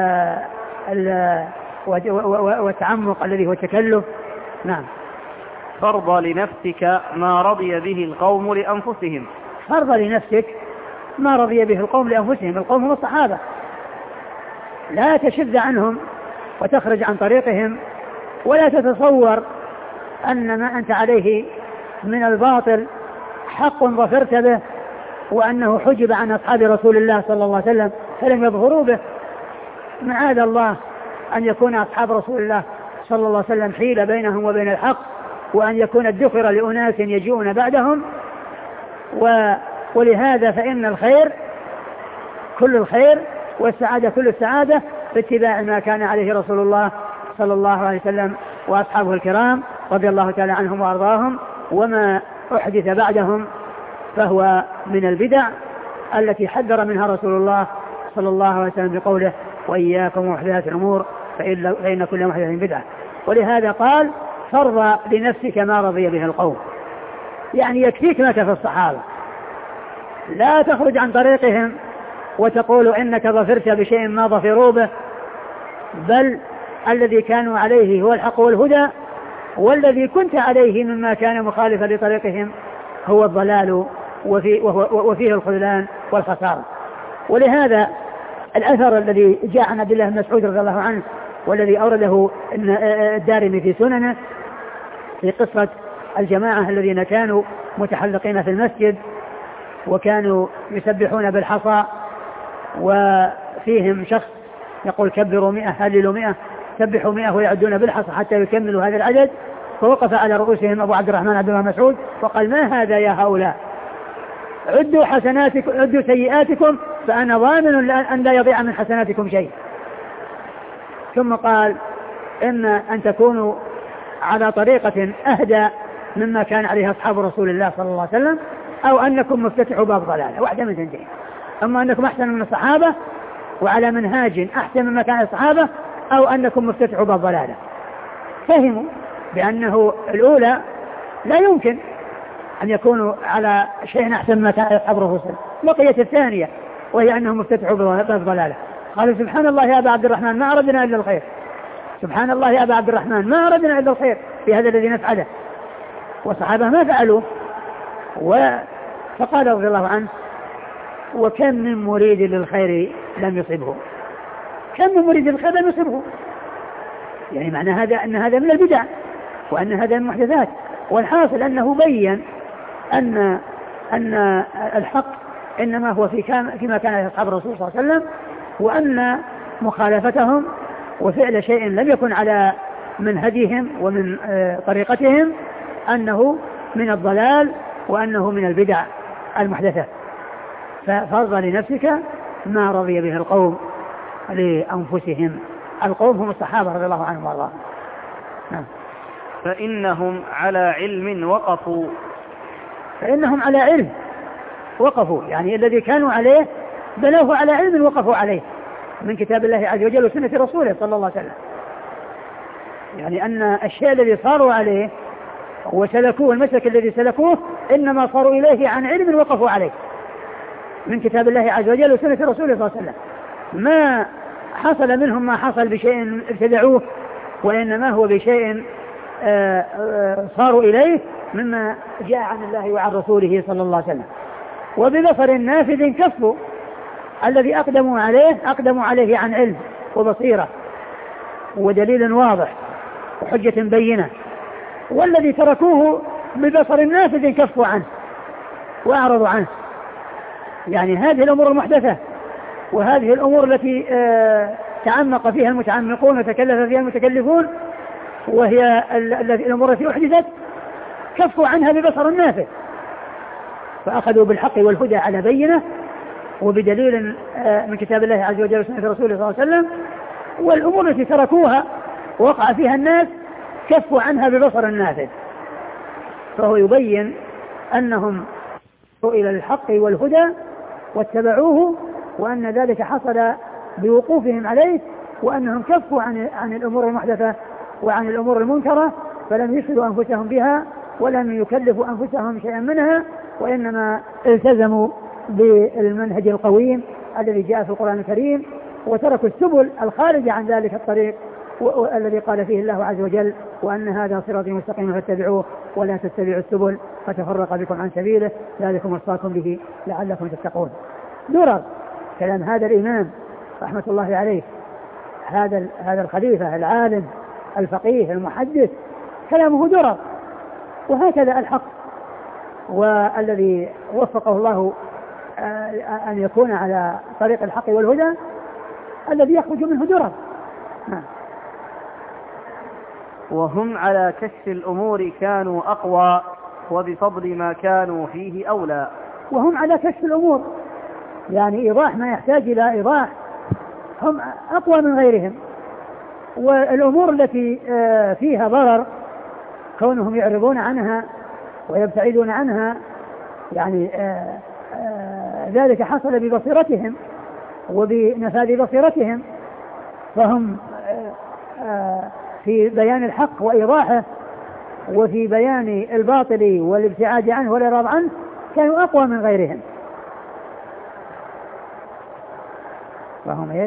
والتعمق الذي هو التكلف. نعم. فرض لنفسك ما رضي به القوم لأنفسهم. فرض لنفسك ما رضي به القوم لأنفسهم. القوم هم الصحابة، لا تشذ عنهم وتخرج عن طريقهم، ولا تتصور أن ما أنت عليه من الباطل حق ظفرت به، وأنه حجب عن أصحاب رسول الله صلى الله عليه وسلم فلم يظهروا به. معاذ الله أن يكون أصحاب رسول الله صلى الله عليه وسلم حيل بينهم وبين الحق، وأن يكون الدخر لأناس يجيئون بعدهم. و... ولهذا فإن الخير كل الخير والسعادة كل السعادة باتباع ما كان عليه رسول الله صلى الله عليه وسلم وأصحابه الكرام رضي الله تعالى عنهم وأرضاهم. وما أحدث بعدهم فهو من البدع التي حذر منها رسول الله صلى الله عليه وسلم بقوله وإياكم ومحدثات الأمور فإن كل محدثة بدعة. ولهذا قال فرض لنفسك ما رضي به القوم، يعني يكفيك ما كفى الصحابة، لا تخرج عن طريقهم وتقول إنك ظفرت بشيء ما ظفروا به، بل الذي كانوا عليه هو الحق والهدى، والذي كنت عليه مما كان مخالفا لطريقهم هو الضلال وفي وفيه الخذلان والخسارة. ولهذا الأثر الذي جاء عن عبد الله بن مسعود رضي الله عنه والذي أورده الدارمي في سننه في قصة الجماعة الذين كانوا متحلقين في المسجد وكانوا يسبحون بالحصى، وفيهم شخص يقول كبروا مئة هللوا مئة سبحوا مئة ويعدون بالحصى حتى يكملوا هذا العدد، فوقف على رؤوسهم أبو عبد الرحمن عبد الله مسعود وقال ما هذا يا هؤلاء، عدوا حسناتكم عدوا سيئاتكم فأنا ضامن أن لا يضيع من حسناتكم شيء. ثم قال إن أن تكونوا على طريقة أهدى مما كان عليه أصحاب رسول الله صلى الله عليه وسلم، أو أنكم مفتتحوا باب ضلالة، واحدة من ثنتين، أما أنكم أحسن من الصحابة وعلى منهاج أحسن مما كان الصحابة، أو أنكم مفتتحوا باب ضلالة. فهموا بأنه الأولى لا يمكن أن يكونوا على شيء أحسن مما كان أصحاب الرسول، بقيت الثانية وهي أنهم مفتتحوا باب ضلالة. قالوا سبحان الله يا أبا عبد الرحمن ما أردنا إلا الخير، سبحان الله يا أبا عبد الرحمن ما أردنا إلا الخير في هذا الذي نفعله، والصحابة ما فعلوا. فقال رضي الله عنه وكم من مريد للخير لم يصبه، كم من مريد للخير لم يصبه، يعني معنى هذا أن هذا من البدع وأن هذا من المحدثات. والحاصل أنه بين أن أن الحق إنما هو في فيما كان عليه أصحاب الرسول صلى الله عليه وسلم، وأن مخالفتهم وفعل شيء لم يكن على منهجهم ومن طريقتهم أنه من الضلال وأنه من البدع المحدثة. ففرض لنفسك ما رضي به القوم لأنفسهم. القوم هم الصحابة رضي الله عنهم وارضاهم. نعم. فإنهم على علم وقفوا فإنهم على علم وقفوا، يعني الذي كانوا عليه بنوه على علم وقفوا عليه من كتاب الله عز وجل وسنة رسوله صلى الله عليه وسلم. يعني أن الشيء الذي صاروا عليه وسلكوه المسلك الذي سلكوه إنما صاروا إليه عن علم وقفوا عليه من كتاب الله عز وجل وسنة رسوله صلى الله عليه وسلم. ما حصل منهم ما حصل بشيء ابتدعوه، وإنما هو بشيء صاروا إليه مما جاء عن الله وعن رسوله صلى الله عليه وسلم. وببصر نافذ كفوا، الذي أقدموا عليه أقدموا عليه عن علم وبصيرة ودليل واضح وحجة بينة، والذي تركوه ببصر نافذ كفوا عنه وأعرضوا عنه. يعني هذه الأمور المحدثة وهذه الأمور التي تعمق فيها المتعمقون وتكلف فيها المتكلفون، وهي الأمور التي أحدثت كفوا عنها ببصر نافذ، فأخذوا بالحق والهدى على بينة وبدليل من كتاب الله عز وجل وسنة رسوله صلى الله عليه وسلم. والأمور التي تركوها وقع فيها الناس كفوا عنها ببصر نافذ. فهو يبين أنهم إلى الحق والهدى واتبعوه، وأن ذلك حصل بوقوفهم عليه، وأنهم كفوا عن عن الأمور المحدثة وعن الأمور المنكرة، فلم يشغلوا أنفسهم بها ولم يكلفوا أنفسهم شيئا منها، وإنما التزموا بالمنهج القويم الذي جاء في القرآن الكريم، وتركوا السبل الخارجة عن ذلك الطريق والذي قال فيه الله عز وجل وأن هذا صراطي مستقيما فاتبعوه ولا تتبعوا السبل فتفرق بكم عن سبيله ذلكم وصاكم به لعلكم تتقون. درر كلام هذا الإمام رحمة الله عليه، هذا هذا الخليفة العالم الفقيه المحدث، كلامه درر. وهكذا الحق، والذي وفقه الله أن يكون على طريق الحق والهدى الذي يخرج منه درر. وهم على كشف الأمور كانوا أقوى وبفضل ما كانوا فيه أولى. وهم على كشف الأمور يعني إيضاح ما يحتاج إلى إيضاح، هم أقوى من غيرهم. والأمور التي فيها ضرر كونهم يعرضون عنها ويبتعدون عنها يعني ذلك حصل ببصيرتهم وبنفاذ بصيرتهم، فهم في بيان الحق وإيضاحه وفي بيان الباطل والابتعاد عنه والإعراض عنه كانوا أقوى من غيرهم. وهم إيش؟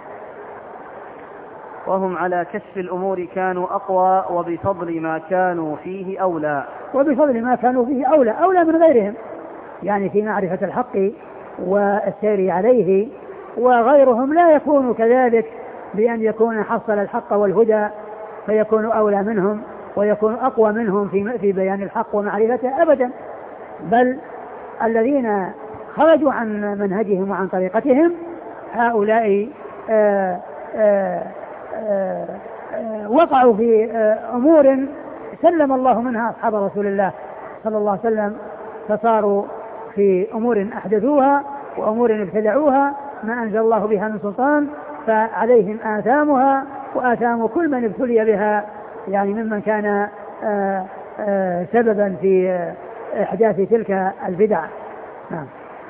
وهم على كشف الأمور كانوا أقوى وبفضل ما كانوا فيه أولى. وبفضل ما كانوا فيه أولى، أولى من غيرهم يعني في معرفة الحق والسير عليه. وغيرهم لا يكون كذلك بأن يكون حصل الحق والهدى فيكون أولى منهم ويكون أقوى منهم في في بيان الحق ومعرفته أبدا، بل الذين خرجوا عن منهجهم وعن طريقتهم هؤلاء آآ آآ آآ وقعوا في أمور سلم الله منها أصحاب رسول الله صلى الله عليه وسلم، فصاروا في أمور أحدثوها وأمور ابتدعوها ما أنزل الله بها من سلطان، فعليهم آثامها وآثام كل من ابتلي بها يعني ممن كان آآ آآ سببا في إحداث تلك البدع. نعم.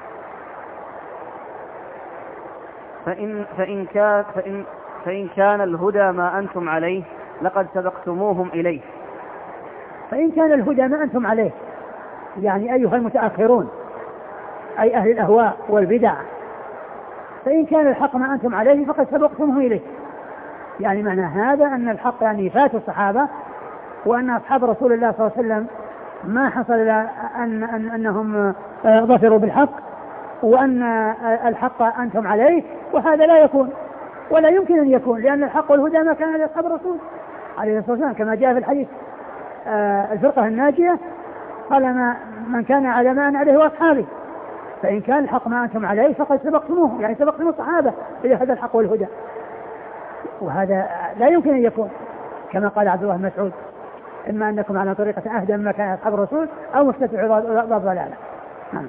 فإن, فإن, كان فإن, فإن كان الهدى ما أنتم عليه لقد سبقتموهم إليه. فإن كان الهدى ما أنتم عليه يعني أيها المتأخرون أي أهل الأهواء والبدع، فإن كان الحق ما أنتم عليه فقد سبقتموه إليه. يعني معنى هذا أن الحق يعني فات الصحابة، وأن أصحاب رسول الله صلى الله عليه وسلم ما حصل أن أن أنهم ظفروا بالحق، وأن الحق أنتم عليه، وهذا لا يكون ولا يمكن أن يكون، لأن الحق والهدى ما كان لأصحاب الرسول عليه الصلاة والسلام كما جاء في الحديث الفرقة الناجية قال ما من كان على ما أنا عليه وأصحابه. فإن كان الحق ما أنتم عليه فقد سبقتموه يعني سبقتم الصحابة إلى هذا الحق والهدى، وهذا لا يمكن أن يكون كما قال عبد الله بن مسعود إما أنكم على طريقة أهدى مما كان أصحاب الرسول أو مستتبعوا ضد ضلالة. نعم.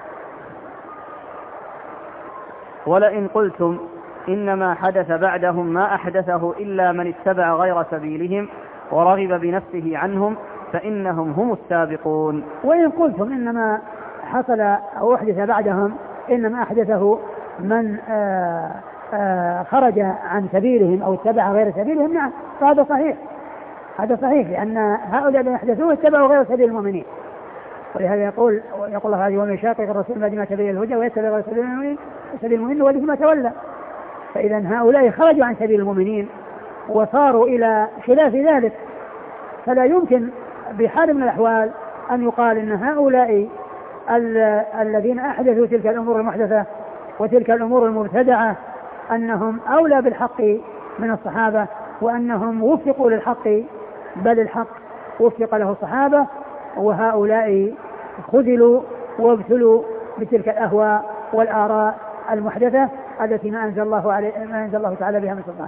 ولئن قلتم إنما حدث بعدهم ما أحدثه إلا من اتبع غير سبيلهم ورغب بنفسه عنهم فإنهم هم السابقون. وإن قلتم إنما حصل أو أحدث بعدهم إنما أحدثه من آآ آآ خرج عن سبيلهم أو اتبع غير سبيلهم، نعم فهذا صحيح، هذا صحيح، لأن هؤلاء الذين أحدثوه اتبعوا غير سبيل المؤمنين. ولهذا يقول يقول الله عز وجل ومن يشاقق الرسول بعد ما تبين الهدى ويتبع غير سبيل المؤمنين سبيل المؤمنين نوله ما تولى. فإذا هؤلاء خرجوا عن سبيل المؤمنين وصاروا إلى خلاف ذلك، فلا يمكن بحال من الأحوال أن يقال إن هؤلاء الذين أحدثوا تلك الأمور المحدثة وتلك الأمور المبتدعة أنهم أولى بالحق من الصحابة وأنهم وفقوا للحق، بل الحق وفق له الصحابة وهؤلاء خذلوا وابتلوا بتلك الأهواء والآراء المحدثة التي ما أنزل الله عليه ما أنزل الله تعالى بها من سلطان.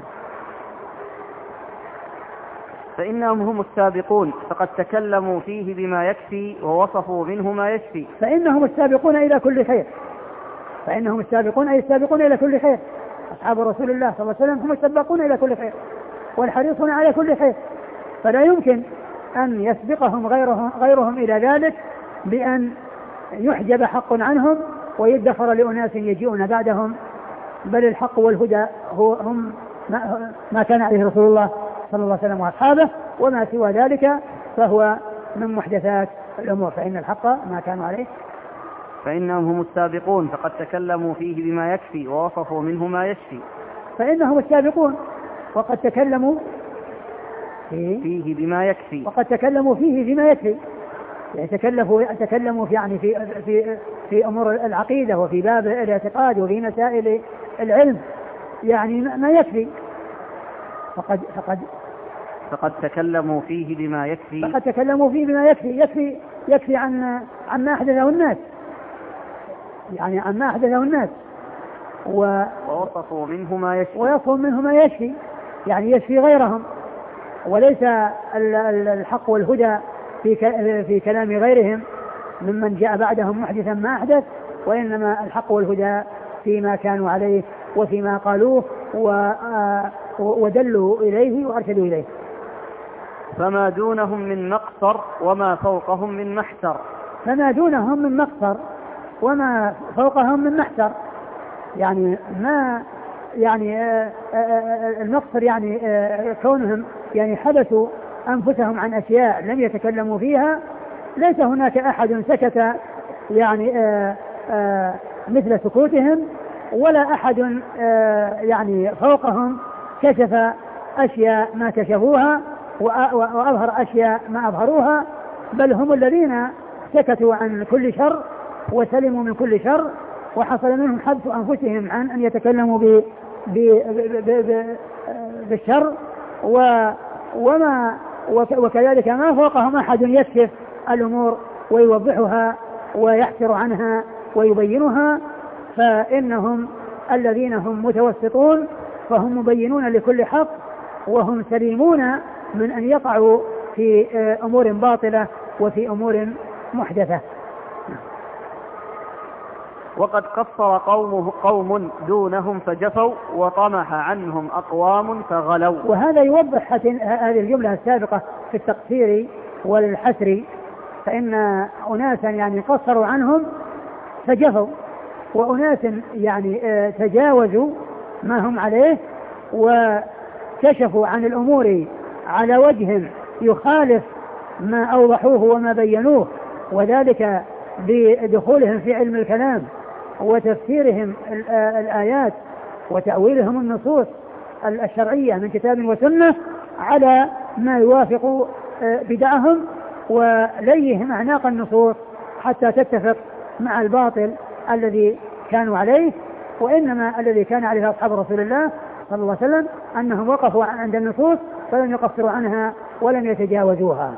فإنهم هم السابقون فقد تكلموا فيه بما يكفي ووصفوا منه ما يشفي. فإنهم السابقون إلى كل خير، فإنهم السابقون أي السابقون إلى كل خير. أصحاب رسول الله صلى الله عليه وسلم هم السابقون إلى كل خير والحريصون على كل خير، فلا يمكن أن يسبقهم غيرهم, غيرهم إلى ذلك بأن يحجب حق عنهم ويدخر لأناس يجيئون بعدهم، بل الحق والهدى هو هم ما, ما كان عليه رسول الله صلى الله عليه وسلم وأصحابه، وما سوى ذلك فهو من محدثات الأمور. فإن الحق ما كانوا عليه. فإنهم هم السابقون فقد تكلموا فيه بما يكفي ووصفوا منه ما يشفي. فإنهم السابقون وقد تكلموا فيه, فيه بما يكفي وقد تكلموا فيه بما يكفي، يعني تكلفوا تكلموا في يعني في في في امور العقيده وفي باب الاعتقاد وفي مسائل العلم يعني ما يكفي. فقد فقد فقد تكلموا فيه بما يكفي فقد تكلموا فيه بما يكفي يكفي يكفي عن عن ما احدثه الناس، يعني عن ما احدثه الناس و ووصفوا منه ما يشفي ويصفوا منه ما يشفي، يعني يشفي غيرهم. وليس الحق والهدى في في كلام غيرهم ممن جاء بعدهم محدثا ما أحدث، وإنما الحق والهدى فيما كانوا عليه وفيما قالوه ودلوا إليه وأرشدوا إليه. فما دونهم من مقصر وما فوقهم من محسر. فما دونهم من مقصر وما فوقهم من محسر، يعني ما يعني المقصر يعني كونهم يعني حبسوا أنفسهم عن أشياء لم يتكلموا فيها. ليس هناك أحد سكت يعني آآ آآ مثل سكوتهم، ولا أحد يعني فوقهم كشف أشياء ما كشفوها وأظهر أشياء ما أظهروها، بل هم الذين سكتوا عن كل شر وسلموا من كل شر، وحصل منهم حبس أنفسهم عن أن يتكلموا ب ب ب بالشر وما وكذلك ما فوقهم أحد يكشف الأمور ويوضحها ويحسر عنها ويبينها، فإنهم الذين هم متوسطون فهم مبينون لكل حق، وهم سليمون من أن يقعوا في أمور باطلة وفي أمور محدثة. وقد قصر قومه قوم دونهم فجفوا وطمح عنهم أقوام فغلوا. وهذا يوضح هذه الجملة السابقة في التقصير والحسر، فإن أناسا يعني قصروا عنهم فجفوا، وأناس يعني تجاوزوا ما هم عليه وكشفوا عن الأمور على وجه يخالف ما أوضحوه وما بينوه، وذلك بدخولهم في علم الكلام وتفسيرهم الآيات وتأويلهم النصوص الشرعية من كتاب وسنة على ما يوافق بدعهم وليهم أعناق النصوص حتى تتفق مع الباطل الذي كانوا عليه. وإنما الذي كان عليه أصحاب رسول الله صلى الله عليه وسلم أنهم وقفوا عند النصوص فلم يقصروا عنها ولم يتجاوزوها.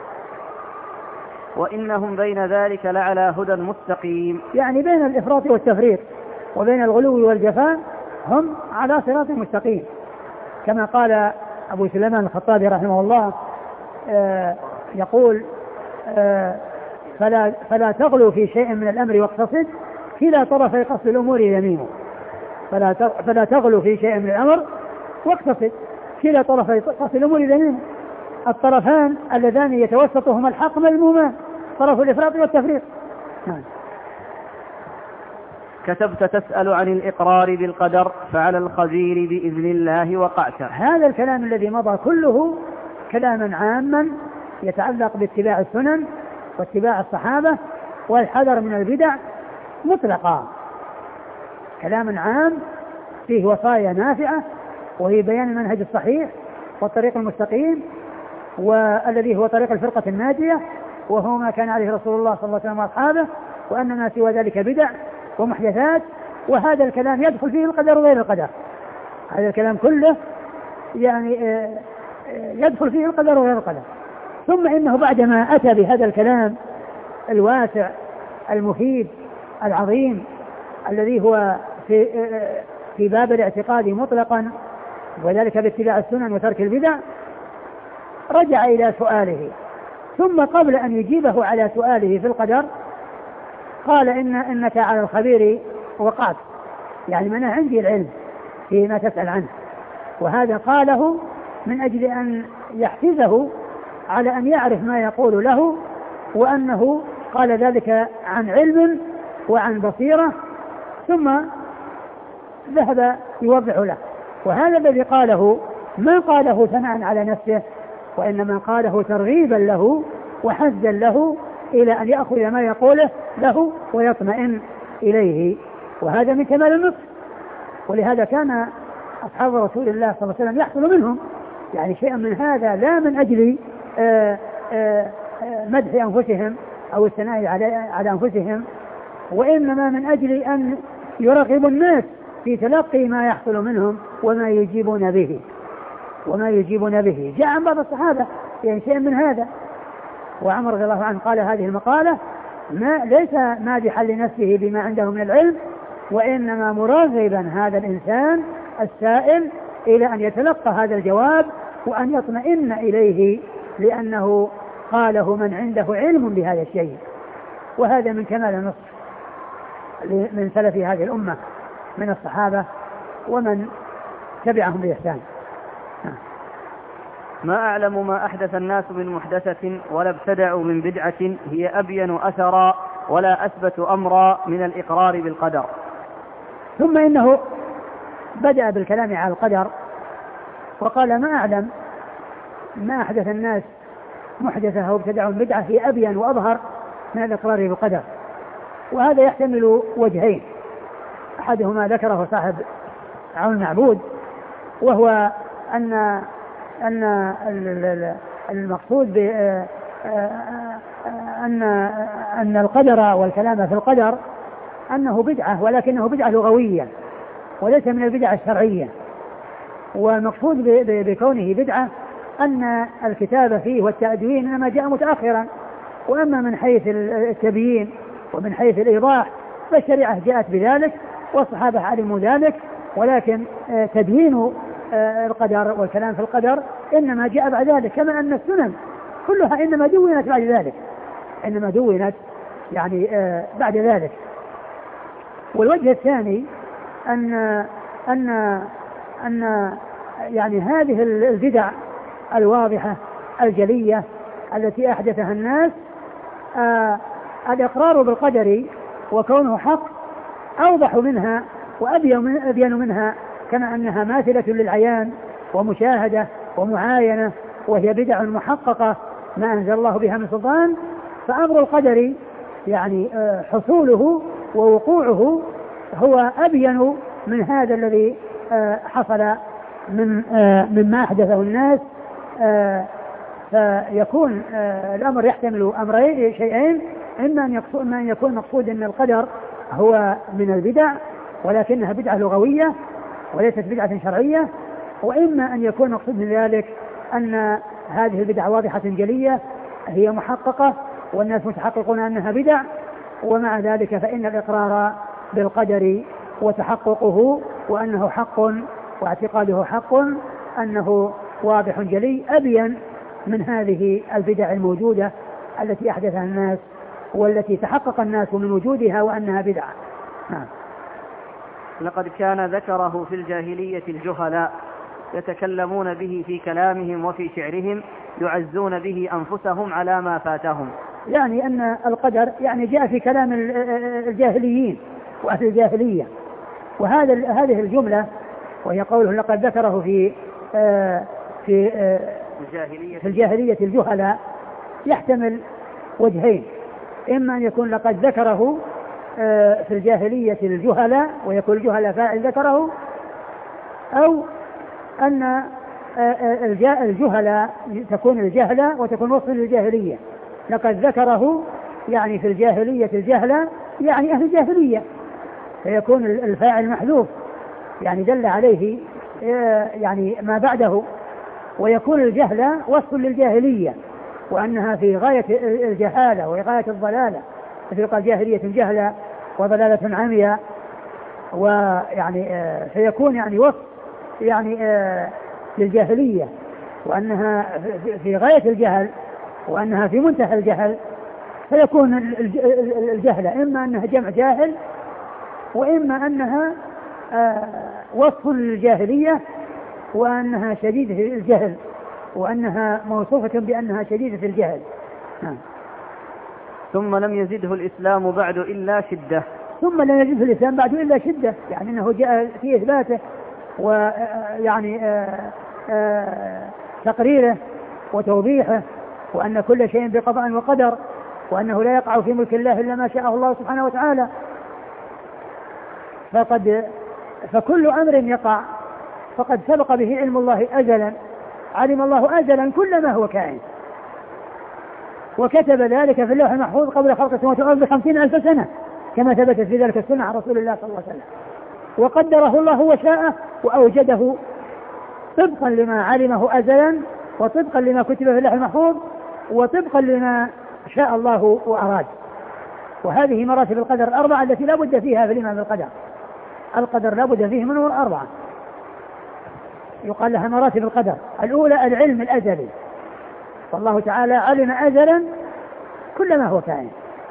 وإنهم بين ذلك لعلى هدى مستقيم، يعني بين الإفراط والتفريط وبين الغلو والجفاء هم على صراط مستقيم، كما قال أبو سليمان الخطابي رحمه الله آه يقول آه فلا, فلا تغلو في شيء من الأمر واقتصد، كلا طرفي قصد الأمور يمينه. فلا, فلا تغلو في شيء من الأمر واقتصد، كلا طرفي قصد الأمور يمينه. الطرفان اللذان يتوسطهما الحق مذمومان، طرف الإفراط والتفريط. كتبت تسأل عن الإقرار بالقدر فعلى الخبير بإذن الله وقعت. هذا الكلام الذي مضى كله كلاما عاما يتعلق باتباع السنن واتباع الصحابة والحذر من البدع مطلقا، كلام عام فيه وصايا نافعة وهي بيان المنهج الصحيح والطريق المستقيم والذي هو طريق الفرقة الناجية، وهو ما كان عليه رسول الله صلى الله عليه وسلم وأصحابه، وأن ما سوى ذلك بدع ومحدثات. وهذا الكلام يدخل فيه القدر وغير القدر، هذا الكلام كله يعني يدخل فيه القدر وغير القدر. ثم إنه بعدما أتى بهذا الكلام الواسع المفيد العظيم الذي هو في في باب الاعتقاد مطلقا وذلك باتباع السنن وترك البدع، رجع إلى سؤاله، ثم قبل أن يجيبه على سؤاله في القدر قال إن إنك على الخبير وقعت، يعني من عندي العلم فيما تسأل عنه. وهذا قاله من أجل أن يحفزه على أن يعرف ما يقول له، وأنه قال ذلك عن علم وعن بصيرة، ثم ذهب يوضح له. وهذا الذي قاله ما قاله ثناء على نفسه، وإنما قاله ترغيبا له وحثا له إلى أن يأخذ ما يقوله له ويطمئن إليه، وهذا من كمال النصح. ولهذا كان أصحاب رسول الله صلى الله عليه وسلم يحصل منهم يعني شيء من هذا، لا من أجل آآ آآ مدح أنفسهم أو الثناء على أنفسهم، وإنما من أجل أن يرغب الناس في تلقي ما يحصل منهم وما يجيبون به وما يجيبون به. جاء عن بعض الصحابة يعني شيء من هذا، وعمر رضي الله عنه قال هذه المقالة ما ليس مادحا لنفسه بما عنده من العلم، وإنما مرغبا هذا الإنسان السائل إلى أن يتلقى هذا الجواب وأن يطمئن إليه، لأنه قاله من عنده علم بهذا الشيء. وهذا من كمال النصر من سلف هذه الأمة من الصحابة ومن تبعهم بإحسان. ما أعلم ما أحدث الناس من محدثة ولا ابتدعوا من بدعة هي أبين أثرا ولا أثبت أمرا من الإقرار بالقدر. ثم إنه بدأ بالكلام على القدر وقال ما أعلم ما أحدث الناس محدثة أو ابتدعوا من بدعة هي أبين وأظهر من الإقرار بالقدر. وهذا يحتمل وجهين، أحدهما ذكره صاحب عون المعبود، وهو أن أن المقصود أن أن القدر والكلام في القدر أنه بدعة، ولكنه بدعة لغوية وليس من البدعة الشرعية. والمقصود بكونه بدعة أن الكتاب فيه والتأدوين إنما جاء متأخرا، وأما من حيث التبيين ومن حيث الإيضاح فالشريعة جاءت بذلك والصحابة علموا ذلك، ولكن تدوين القدر والكلام في القدر إنما جاء بعد ذلك، كما أن السنن كلها إنما دونت بعد ذلك إنما دونت يعني بعد ذلك. والوجه الثاني أن أن أن يعني هذه البدع الواضحة الجلية التي أحدثها الناس آه الإقرار بالقدر وكونه حق أوضح منها وأبين منها، كما أنها ماثلة للعيان ومشاهدة ومعاينة، وهي بدع محققة ما أنزل الله بها من سلطان. فأمر القدر يعني آه حصوله ووقوعه هو أبين من هذا الذي آه حصل من آه مما أحدثه الناس. آه فيكون آه الأمر يحتمل أمرين شيئين، إما أن, إما أن يكون مقصود أن القدر هو من البدع ولكنها بدعة لغوية وليست بدعة شرعية، وإما أن يكون مقصود من ذلك أن هذه البدعة واضحة جلية هي محققة والناس متحققون أنها بدع، ومع ذلك فإن الإقرار بالقدر وتحققه وأنه حق واعتقاده حق أنه واضح جلي أبين من هذه البدع الموجودة التي أحدثها الناس والتي تحقق الناس من وجودها وأنها بدعة. نعم. لقد كان ذكره في الجاهلية الجهلاء يتكلمون به في كلامهم وفي شعرهم يعزون به أنفسهم على ما فاتهم. يعني أن القدر يعني جاء في كلام الجاهليين وأهل الجاهلية، وهذا هذه الجملة وهي قوله لقد ذكره في آه في آه الجاهلية في الجاهلية الجهلاء يحتمل وجهين، إما أن يكون لقد ذكره آه في الجاهلية الجهلاء ويكون الجهلاء فاعل ذكره، أو أن آه الجهلاء تكون الجهلة وتكون وصف للجاهلية. لقد ذكره يعني في الجاهلية الجهلة يعني أهل الجاهلية، فيكون الفاعل محذوف يعني دل عليه يعني ما بعده، ويكون الجهلة وصف للجاهلية وأنها في غاية الجهالة وغاية الضلالة، مثل قال جاهلية جهلة وضلالة عمياء، ويعني فيكون يعني وصف يعني للجاهلية وأنها في غاية الجهل وأنها في منتهى الجهل، فيكون الجهلة إما أنها جمع جاهل وإما أنها وصف للجاهلية وأنها شديدة الجهل وأنها موصوفة بأنها شديدة الجهل. ثم لم يزده الإسلام بعد إلا شدة. ثم لم يزده الإسلام بعد إلا شدة، يعني أنه جاء في إثباته ويعني تقريره وتوضيحه وأن كل شيء بقضاء وقدر وأنه لا يقع في ملك الله إلا ما شاء الله سبحانه وتعالى. فقد فكل أمر يقع فقد سبق به علم الله أزلا، علم الله أزلا كل ما هو كائن، وكتب ذلك في اللوح المحفوظ قبل خلق السماوات والأرض بخمسين ألف سنة كما ثبتت في ذلك السنة عن رسول الله صلى الله عليه وسلم، وقدره الله وشاءه وأوجده طبقا لما علمه أزلا، وطبقا لما كتب في اللوح المحفوظ، وطبقا لما شاء الله وأراد. وهذه مراتب القدر الأربعة التي لا بد فيها في الإيمان بالقدر. القدر لا بد فيه من أمور أربعة يقال لها مراتب القدر. الأولى العلم الأزلي، والله تعالى علم أزلا كل ما هو كائن،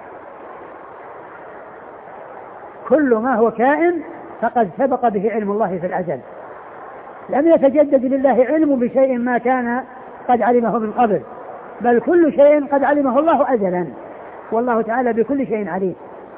كل ما هو كائن فقد سبق به علم الله في الأزل، لم يتجدد لله علم بشيء ما كان قد علمه من قبل، بل كل شيء قد علمه الله أزلا، والله تعالى بكل شيء عليم.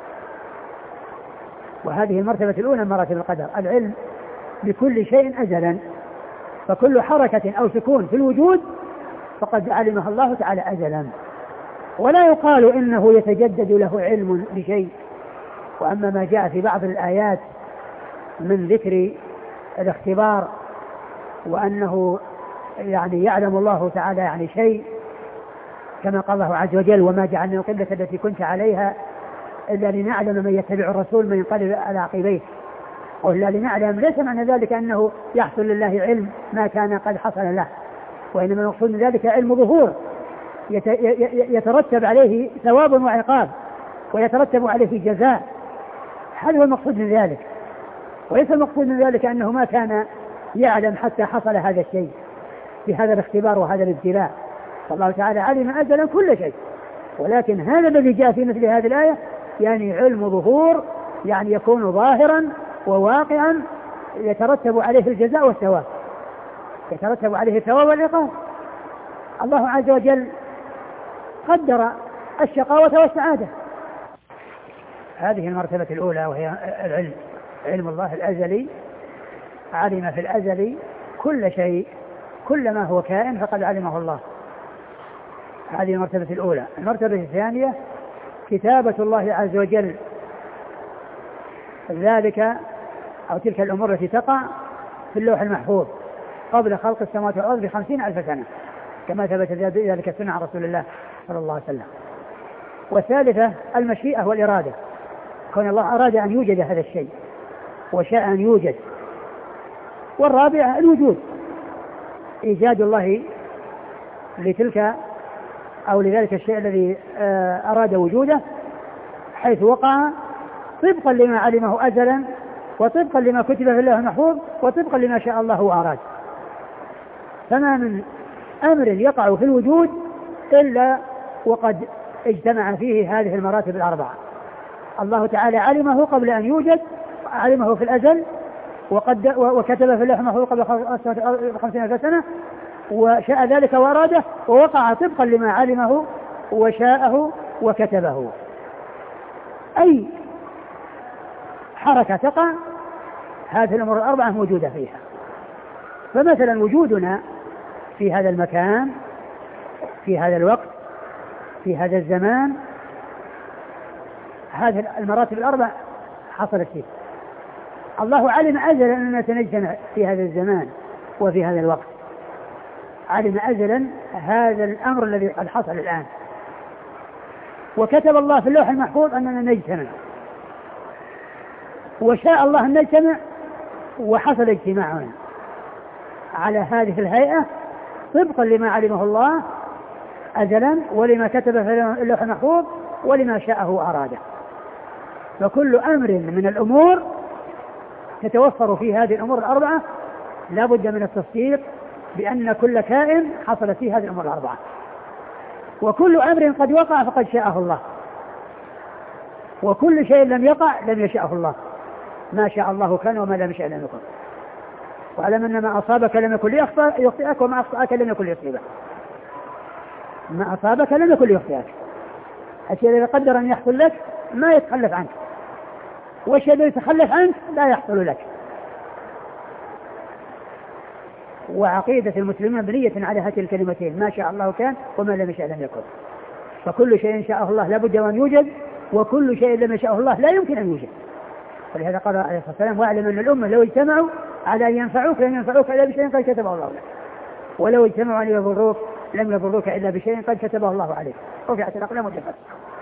وهذه المرتبة الأولى من مراتب القدر، العلم بكل شيء أزلا، فكل حركة أو سكون في الوجود فقد علمها الله تعالى أزلا، ولا يقال إنه يتجدد له علم بشيء. وأما ما جاء في بعض الآيات من ذكر الاختبار وأنه يعني يعلم الله تعالى يعني شيء، كما قال الله عز وجل: وما جعلنا القبلة التي كنت عليها إلا لنعلم من يتبع الرسول من ينقلب على عقبيه، وإلا لنعلم ليس معنى ذلك أنه يحصل لله علم ما كان قد حصل له، وإنما المقصود من ذلك علم ظهور يترتب عليه ثواب وعقاب ويترتب عليه جزاء، هذا هو المقصود من ذلك. وليس المقصود من ذلك أنه ما كان يعلم حتى حصل هذا الشيء بهذا الاختبار وهذا الابتلاء، فالله تعالى علم أزلا كل شيء، ولكن هذا الذي جاء في مثل هذه الآية يعني علم ظهور، يعني يكون ظاهرا وواقعا يترتب عليه الجزاء والثواب، يترتب عليه الثواب والعقاب. الله عز وجل قدر الشقاوة والسعادة. هذه المرتبة الأولى وهي العلم، علم الله الأزلي، علم في الأزل كل شيء، كل ما هو كائن فقد علمه الله. هذه المرتبة الأولى. المرتبة الثانية كتابة الله عز وجل ذلك أو تلك الأمور التي تقع في اللوح المحفوظ قبل خلق السماوات والأرض بخمسين ألف سنة كما ثبت ذلك السنة عن رسول الله صلى الله عليه وسلم. والثالثة المشيئة والإرادة، كون الله أراد أن يوجد هذا الشيء وشاء أن يوجد. والرابعة الوجود، إيجاد الله لتلك أو لذلك الشيء الذي أراد وجوده حيث وقع طبقا لما علمه أزلا، وطبقا لما كتب في الله المحفوظ، وطبقا لما شاء الله وأراد. فما من أمر يقع في الوجود إلا وقد اجتمع فيه هذه المراتب الأربعة. الله تعالى علمه قبل أن يوجد، علمه في الأزل، وقد وكتب في اللوح المحفوظ قبل خمسين ألف سنة، وشاء ذلك وأراده، ووقع طبقا لما علمه وشاءه وكتبه. أي حركة تقع هذه الأمور الأربعة موجودة فيها. فمثلا وجودنا في هذا المكان، في هذا الوقت، في هذا الزمان، هذه المراتب الأربع حصلت فيه. الله علم أزلا أننا سنجتمع في هذا الزمان وفي هذا الوقت، علم أزلا هذا الأمر الذي قد حصل الآن، وكتب الله في اللوح المحفوظ أننا نجتمع، وشاء الله أن نجتمع وحصل اجتماعنا على هذه الهيئة طبقا لما علمه الله أزلا، ولما كتب في اللوح المحفوظ، ولما شاءه وأراده. فكل أمر من الأمور تتوفر في هذه الأمور الأربعة لا بد من التصديق بأن كل كائن حصل فيه هذه الأمور الأربعة، وكل أمر قد وقع فقد شاءه الله، وكل شيء لم يقع لم يشاءه الله. ما شاء الله كان وما لم يشاء لم يكن. واعلم أن ما أصابك لم يكن ليخطئك وما أخطأك لم يكن ليصيبك. ما أصابك لم يكن ليخطئك. الشيء الذي قدر أن يحصل لك ما يتخلف عنك، والشيء الذي يتخلف عنك لا يحصل لك. وعقيدة المسلمين مبنية على هاتين الكلمتين: ما شاء الله كان وما لم يشاء لم يكن. فكل شيء شاءه الله لا بد أن يوجد، وكل شيء لم يشاءه الله لا يمكن أن يوجد. ولهذا قال عليه الصلاة والسلام: واعلم أن الأمة لو اجتمعوا على أن ينفعوك لن ينفعوك إلا بشيء قد كتبه الله لك، ولو اجتمعوا أن يضروك لم يضروك إلا بشيء قد كتبه الله عليك. رفعت الأقلام وجفت.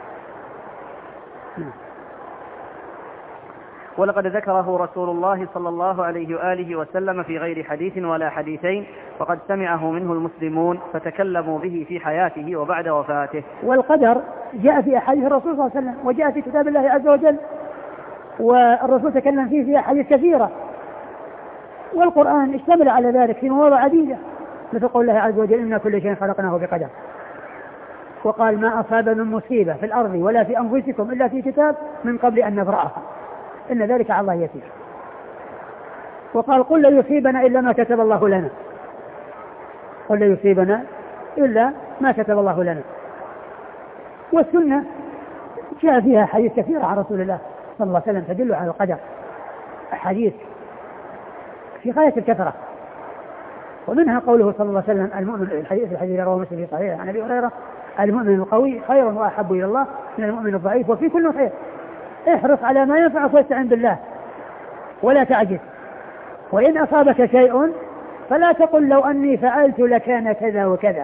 ولقد ذكره رسول الله صلى الله عليه وآله وسلم في غير حديث ولا حديثين، وقد سمعه منه المسلمون فتكلموا به في حياته وبعد وفاته. والقدر جاء في أحاديث الرسول صلى الله عليه وسلم، وجاء في كتاب الله عز وجل، والرسول تكلم فيه في أحاديث كثيرة، والقرآن اشتمل على ذلك في مواضع عديدة، مثل قول الله عز وجل إن كل شيء خلقناه بقدر، وقال ما أصاب من مصيبة في الأرض ولا في أنفسكم إلا في كتاب من قبل أن نبرأها إن ذلك على الله يسير. وقال قل لا يصيبنا إلا ما كتب الله لنا، قل لا يصيبنا إلا ما كتب الله لنا. والسنة جاء فيها حديث كثيرة عن رسول الله صلى الله عليه وسلم تدل على القدر، حديث في غاية الكثرة، ومنها قوله صلى الله عليه وسلم المؤمن الحديث الحديث رواه مسلم في صحيح عن أبي هريرة المؤمن القوي خير وأحب إلى الله من المؤمن الضعيف وفي كل خير. احرص على ما ينفعك واستعن بالله ولا تعجز، وإن أصابك شيء فلا تقل لو أني فعلت لكان كذا وكذا،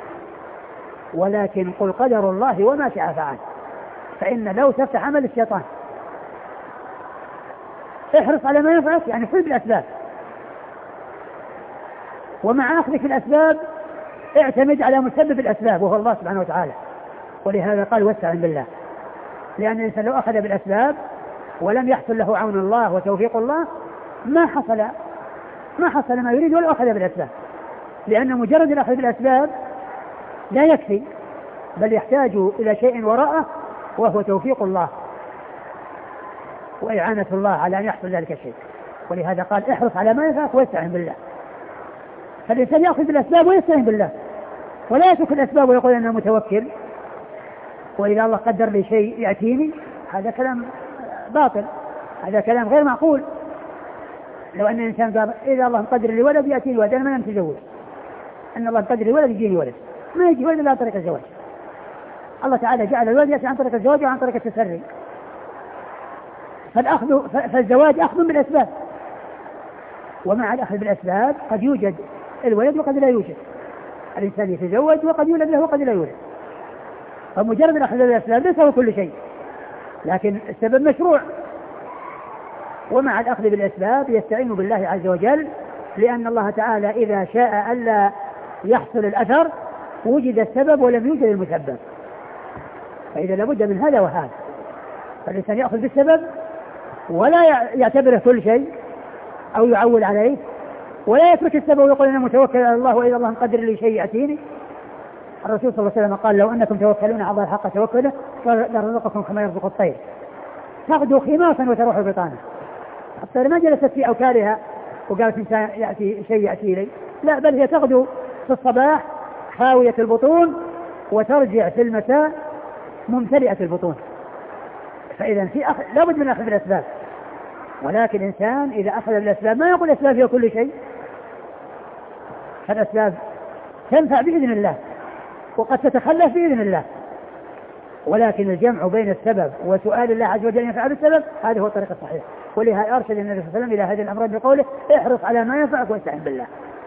ولكن قل قدر الله وما شاء فعل، فإن لو تفتح عمل الشيطان. احرص على ما ينفعك يعني خذ بالأسباب، ومع أخذك الأسباب اعتمد على مسبب الأسباب وهو الله سبحانه وتعالى، ولهذا قال واستعن بالله، لأن الإنسان لو أخذ بالأسباب ولم يحصل له عون الله وتوفيق الله ما حصل ما حصل ما يريد ولو أخذ بالأسباب، لأن مجرد الأخذ بالأسباب لا يكفي، بل يحتاج إلى شيء وراءه وهو توفيق الله وإعانة الله على أن يحصل ذلك الشيء. ولهذا قال احرص على ما ينفعك واستعن بالله، فالإنسان يأخذ بالأسباب ويستعن بالله، ولا يترك الأسباب ويقول أنا متوكل وإذا الله قدر لي شيء يأتيني، هذا كلام باطل، هذا كلام غير معقول. لو أن الإنسان قال إذا الله قدر لي ولد يأتيني ولد أنا ما نتزوج، أن الله قدر لي ولد يجيني ولد، ما يجي ولد إلا عن طريق الزواج. الله تعالى جعل الولد يأتي عن طريق الزواج وعن طريق التسري، فالأخذ فالزواج أخذ بالأسباب، ومع الأخذ بالأسباب قد يوجد الولد وقد لا يوجد، الإنسان يتزوج وقد يولد له وقد لا يولد، فمجرد الأخذ بالأسباب ليس هو كل شيء، لكن السبب مشروع. ومع الأخذ بالأسباب يستعين بالله عز وجل، لأن الله تعالى إذا شاء ألا يحصل الأثر وجد السبب ولم يوجد المسبب، فإذا لابد من هذا وهذا، فالإنسان يأخذ بالسبب ولا يعتبره كل شيء أو يعول عليه، ولا يترك السبب ويقول أنا متوكل على الله وإذا الله مقدر لي شيء يأتيني. الرسول صلى الله عليه وسلم قال لو أنكم توكلون على الله حق توكله لرزقكم كما يرزق الطير تغدو خماصا وتروح بطانا. الطير ما جلست في أوكارها وقالت إنسان يأتي شيء يأتي لي، لا، بل هي تغدو في الصباح خاوية البطون وترجع في المساء ممتلئة البطون. فإذا في أخ... لابد من أخذ الأسباب، ولكن الإنسان إذا أخذ الأسباب ما يقول الأسباب هي كل شيء، فالأسباب تنفع بإذن الله وقد تتخلف بإذن الله، ولكن الجمع بين السبب وسؤال الله عز وجل ينفع بالسبب هذا هو الطريق الصحيح. ولهذا أرشد النبي صلى الله عليه وسلم إلى هذه الأمر بقوله احرص على ما ينفعك واستعن بالله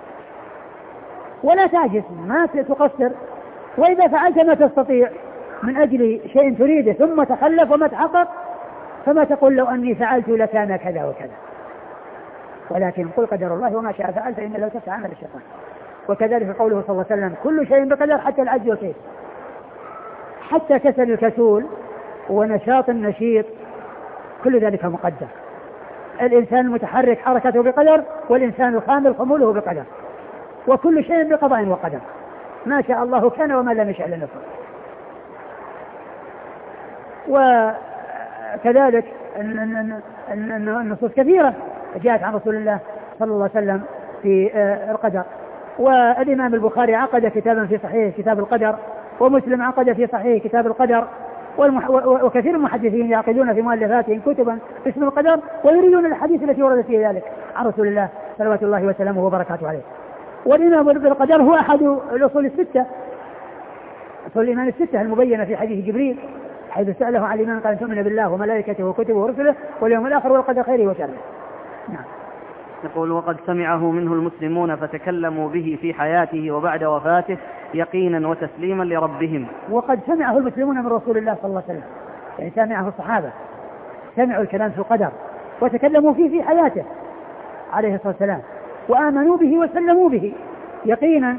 ولا تعجز، ما تقصر، وإذا فعلت ما تستطيع من أجل شيء تريده ثم تخلف وما تحقق فما تقول لو أني فعلت لكان كذا وكذا، ولكن قل قدر الله وما شاء فعل، فإن لو تفعل عمل الشيطان. وكذلك قوله صلى الله عليه وسلم كل شيء بقدر حتى العجز والكيس، حتى كسل الكسول ونشاط النشيط كل ذلك مقدر. الإنسان المتحرك حركته بقدر، والإنسان الخامل خموله بقدر، وكل شيء بقضاء وقدر، ما شاء الله كان وما لم يشاء لم يكن. وكذلك النصوص كثيرة جاءت عن رسول الله صلى الله عليه وسلم في القدر، والإمام البخاري عقد كتابا في صحيح كتاب القدر، ومسلم عقد في صحيح كتاب القدر، والمح... وكثير من المحدثين يعقدون في مؤلفاتهم كتبا اسم القدر ويريدون الحديث التي وردت في ذلك عن رسول الله صلوات الله وسلامه وبركاته عليه. والإيمان بالقدر هو أحد الأصول الستة، أصول الإيمان الستة المبينة في حديث جبريل حيث سأله عن الإيمان قال تؤمن بالله وملائكته وكتبه ورسله واليوم الآخر والقدر خيره وشره. نعم. يقول وقد سمعه منه المسلمون فتكلموا به في حياته وبعد وفاته يقينا وتسليما لربهم. وقد سمعه المسلمون من رسول الله صلى الله عليه وسلم، يعني سمعه الصحابة، سمعوا الكلام في القدر وتكلموا فيه في حياته عليه الصلاة والسلام، وآمنوا به وسلموا به يقينا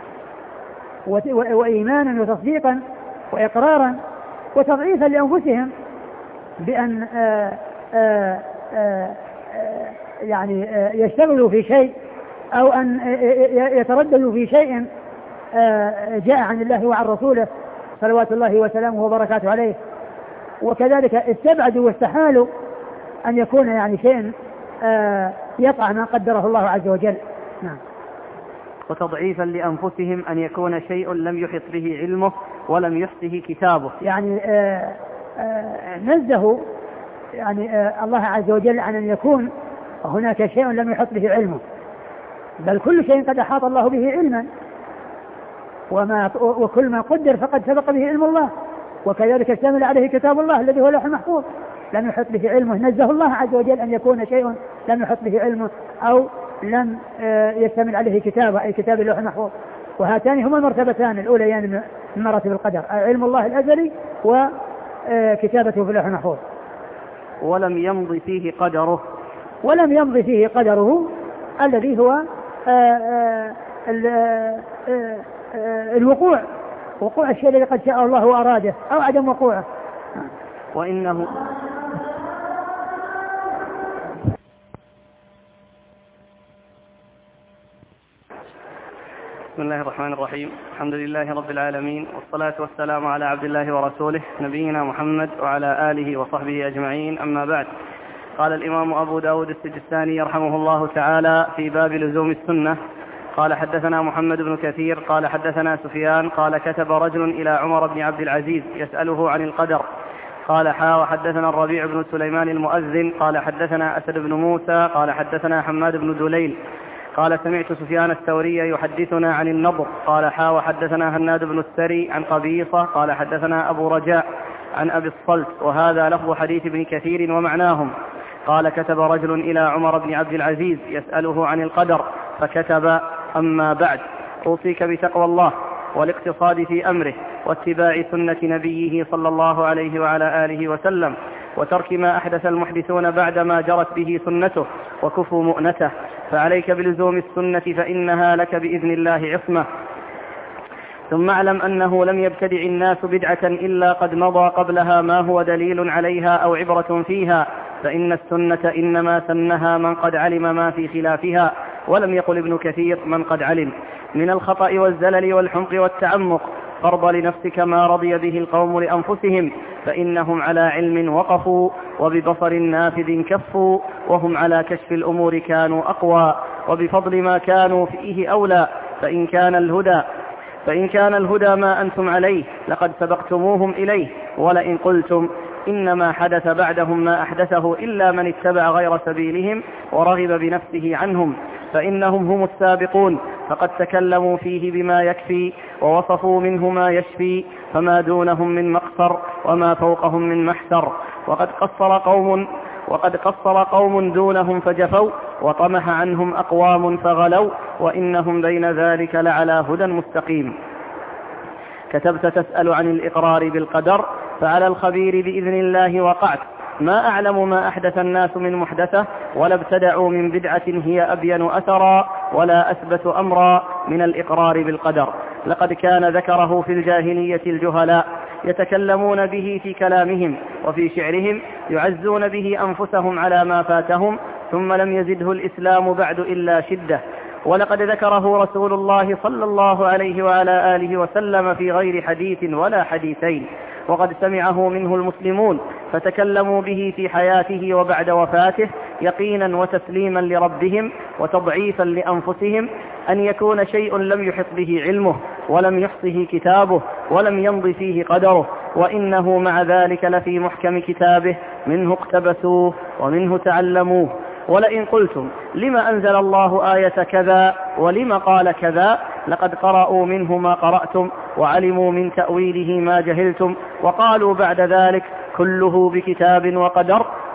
وإيمانا وتصديقا وإقرارا وتضعيفا لأنفسهم بأن آآ آآ آآ يعني يشتغلوا في شيء أو أن يترددوا في شيء جاء عن الله وعن رسوله صلوات الله وسلامه وبركاته عليه، وكذلك استبعدوا واستحالوا أن يكون يعني شيء يقع ما قدره الله عز وجل. نعم. وتضعيفا لأنفسهم أن يكون شيء لم يحط به علمه ولم يحصه كتابه، يعني آآ آآ نزه يعني آآ الله عز وجل عن أن يكون هناك شيء لم يحط به علمه، بل كل شيء قد أحاط الله به علما، وما وكل ما قدر فقد سبق به علم الله، وكذلك اشتمل عليه كتاب الله الذي هو لوح محفوظ لم يحط به علمه. نزه الله عز وجل أن يكون شيء لم يحط به علمه أو لم يشتمل عليه كتابه أي كتاب اللوح المحفوظ، وهاتان هما المرتبتان الأوليان من مراتب القدر، علم الله الأزلي وكتابته في اللوح المحفوظ. ولم يمضي فيه قدره ولم يمضي فيه قدره الذي هو آآ آآ الوقوع، وقوع الشيء الذي قد شاء الله وأراده أو عدم وقوعه. وإنه بسم الله الرحمن الرحيم. الحمد لله رب العالمين، والصلاة والسلام على عبد الله ورسوله نبينا محمد وعلى آله وصحبه أجمعين، أما بعد. قال الإمام أبو داود السجستاني يرحمه الله تعالى في باب لزوم السنة قال حدثنا محمد بن كثير قال حدثنا سفيان قال كتب رجل إلى عمر بن عبد العزيز يسأله عن القدر قال حا وحدثنا الربيع بن سليمان المؤذن قال حدثنا أسد بن موسى قال حدثنا حماد بن دليل قال سمعت سفيان الثوري يحدثنا عن النضر قال حا وحدثنا هناد بن السري عن قبيصة قال حدثنا أبو رجاء عن أبي الصلت، وهذا لفظ حديث ابن كثير ومعناهم. قال كتب رجل إلى عمر بن عبد العزيز يسأله عن القدر فكتب أما بعد أوصيك بتقوى الله والاقتصاد في أمره واتباع سنة نبيه صلى الله عليه وعلى آله وسلم وترك ما أحدث المحدثون بعدما جرت به سنته وكفوا مؤنته، فعليك بلزوم السنة فإنها لك بإذن الله عصمة. ثم اعلم أنه لم يبتدع الناس بدعة إلا قد مضى قبلها ما هو دليل عليها أو عبرة فيها، فإن السنة إنما سنها من قد علم ما في خلافها، ولم يقل ابن كثير من قد علم من الخطأ والزلل والحمق والتعمق. فرض لنفسك ما رضي به القوم لأنفسهم، فإنهم على علم وقفوا وببصر نافذ كفوا، وهم على كشف الأمور كانوا أقوى، وبفضل ما كانوا فيه أولى. فإن كان الهدى فإن كان الهدى ما أنتم عليه لقد سبقتموهم إليه، ولئن قلتم إنما حدث بعدهم ما أحدثه إلا من اتبع غير سبيلهم ورغب بنفسه عنهم، فإنهم هم السابقون، فقد تكلموا فيه بما يكفي ووصفوا منه ما يشفي، فما دونهم من مقصر وما فوقهم من محسر. وقد قصر قوم وقد قصر قوم دونهم فجفوا، وطمح عنهم أقوام فغلوا، وإنهم بين ذلك لعلى هدى مستقيم. كتبت تسأل عن الإقرار بالقدر، فعلى الخبير بإذن الله وقعت. ما أعلم ما أحدث الناس من محدثة، ولا ابتدعوا من بدعة هي أبين أثرا ولا أثبت أمرا من الإقرار بالقدر. لقد كان ذكره في الجاهلية الجهلاء يتكلمون به في كلامهم وفي شعرهم، يعزون به أنفسهم على ما فاتهم، ثم لم يزده الإسلام بعد إلا شدة. ولقد ذكره رسول الله صلى الله عليه وعلى آله وسلم في غير حديث ولا حديثين، وقد سمعه منه المسلمون فتكلموا به في حياته وبعد وفاته يقينا وتسليما لربهم وتضعيفا لأنفسهم، أن يكون شيء لم يحط به علمه ولم يحصه كتابه ولم يمض فيه قدره، وإنه مع ذلك لفي محكم كتابه، منه اقتبسوه ومنه تعلموه. ولئن قلتم لما أنزل الله آية كذا ولما قال كذا، لقد قرأوا منه ما قرأتم وعلموا من تأويله ما جهلتم، وقالوا بعد ذلك كله بكتاب وقدر،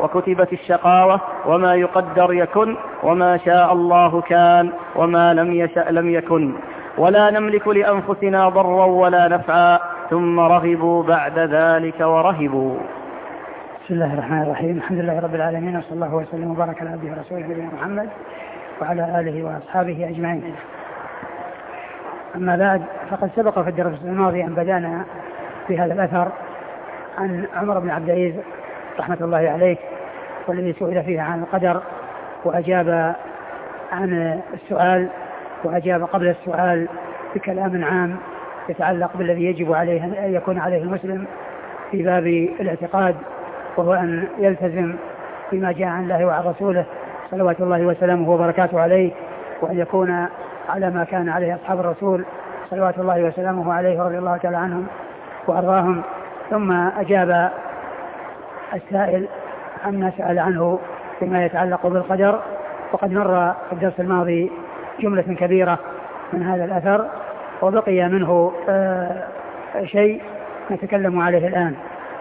وكتبت الشقاوة، وما يقدر يكن، وما شاء الله كان، وما لم يشأ لم يكن، ولا نملك لأنفسنا ضرا ولا نفعا، ثم رغبوا بعد ذلك ورهبوا. بسم الله الرحمن الرحيم. الحمد لله رب العالمين، وصلى الله وسلم وبارك على عبده ورسوله نبينا محمد وعلى آله وأصحابه أجمعين. أما بعد، فقد سبق في الدرس الماضي أن بدأنا في هذا الأثر عن عمر بن عبد العزيز رحمة الله عليه، والذي سئل فيه عن القدر وأجاب عن السؤال، وأجاب قبل السؤال بكلام عام يتعلق بالذي يجب عليه أن يكون عليه المسلم في باب الاعتقاد، وهو أن يلتزم بما جاء عن الله وعن رسوله صلوات الله وسلامه وبركاته عليه، وأن يكون على ما كان عليه أصحاب الرسول صلوات الله وسلامه عليه رضي الله تعالى عنهم وأرضاهم. ثم أجاب السائل عما سأل عنه فيما يتعلق بالقدر، وقد مر في الدرس الماضي جملة كبيرة من هذا الأثر، وبقي منه آه شيء نتكلم عليه الآن.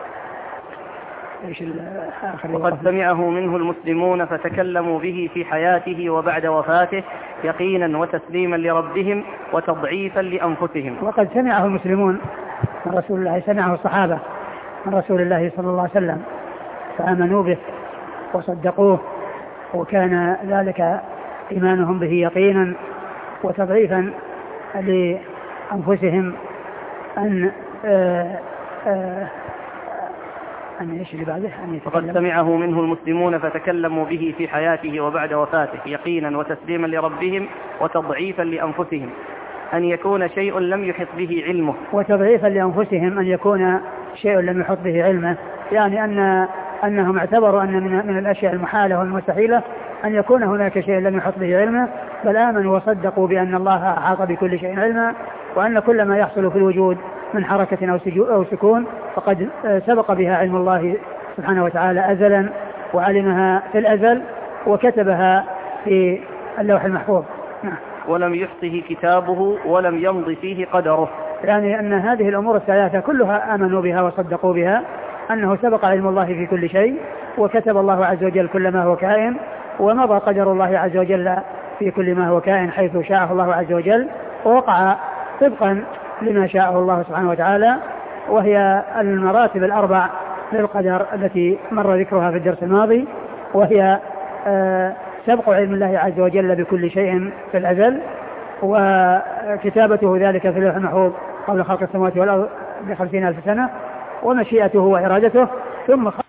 وقد سمعه منه المسلمون فتكلموا به في حياته وبعد وفاته يقينا وتسليما لربهم وتضعيفا لأنفسهم. وقد سمعه المسلمون من رسول الله، سمعه الصحابة من رسول الله صلى الله عليه وسلم فآمنوا به وصدقوه، وكان ذلك إيمانهم به يقينا وتضعيفا لأنفسهم أن آآ آآ أن إيش اللي بعده أن يتكلم. وقد سمعه منه المسلمون فتكلموا به في حياته وبعد وفاته يقينا وتسليما لربهم وتضعيفا لأنفسهم أن يكون شيء لم يحط به علمه. وتضعيفا لأنفسهم أن يكون شيء لم يحط به علمه، يعني أن أنهم اعتبروا أن من, من الأشياء المحالة والمستحيلة أن يكون هناك شيء لم يحط به علمه، بل آمنوا وصدقوا بأن الله أحاط بكل شيء علما، وأن كل ما يحصل في الوجود من حركة أو سكون فقد سبق بها علم الله سبحانه وتعالى أزلا، وعلمها في الأزل وكتبها في اللوح المحفوظ. ولم يحصه كتابه ولم يمض فيه قدره، يعني أن هذه الأمور الثلاثة كلها آمنوا بها وصدقوا بها، أنه سبق علم الله في كل شيء، وكتب الله عز وجل كل ما هو كائن، ومضى قدر الله عز وجل في كل ما هو كائن حيث شاءه الله عز وجل، ووقع طبقا لما شاءه الله سبحانه وتعالى، وهي المراتب الأربع للقدر التي مر ذكرها في الدرس الماضي، وهي آه سبق علم الله عز وجل بكل شيء في الأزل، وكتابته ذلك في اللوح المحفوظ قبل خلق السماوات والأرض بخمسين ألف سنة، ومشيئته وإرادته، ثم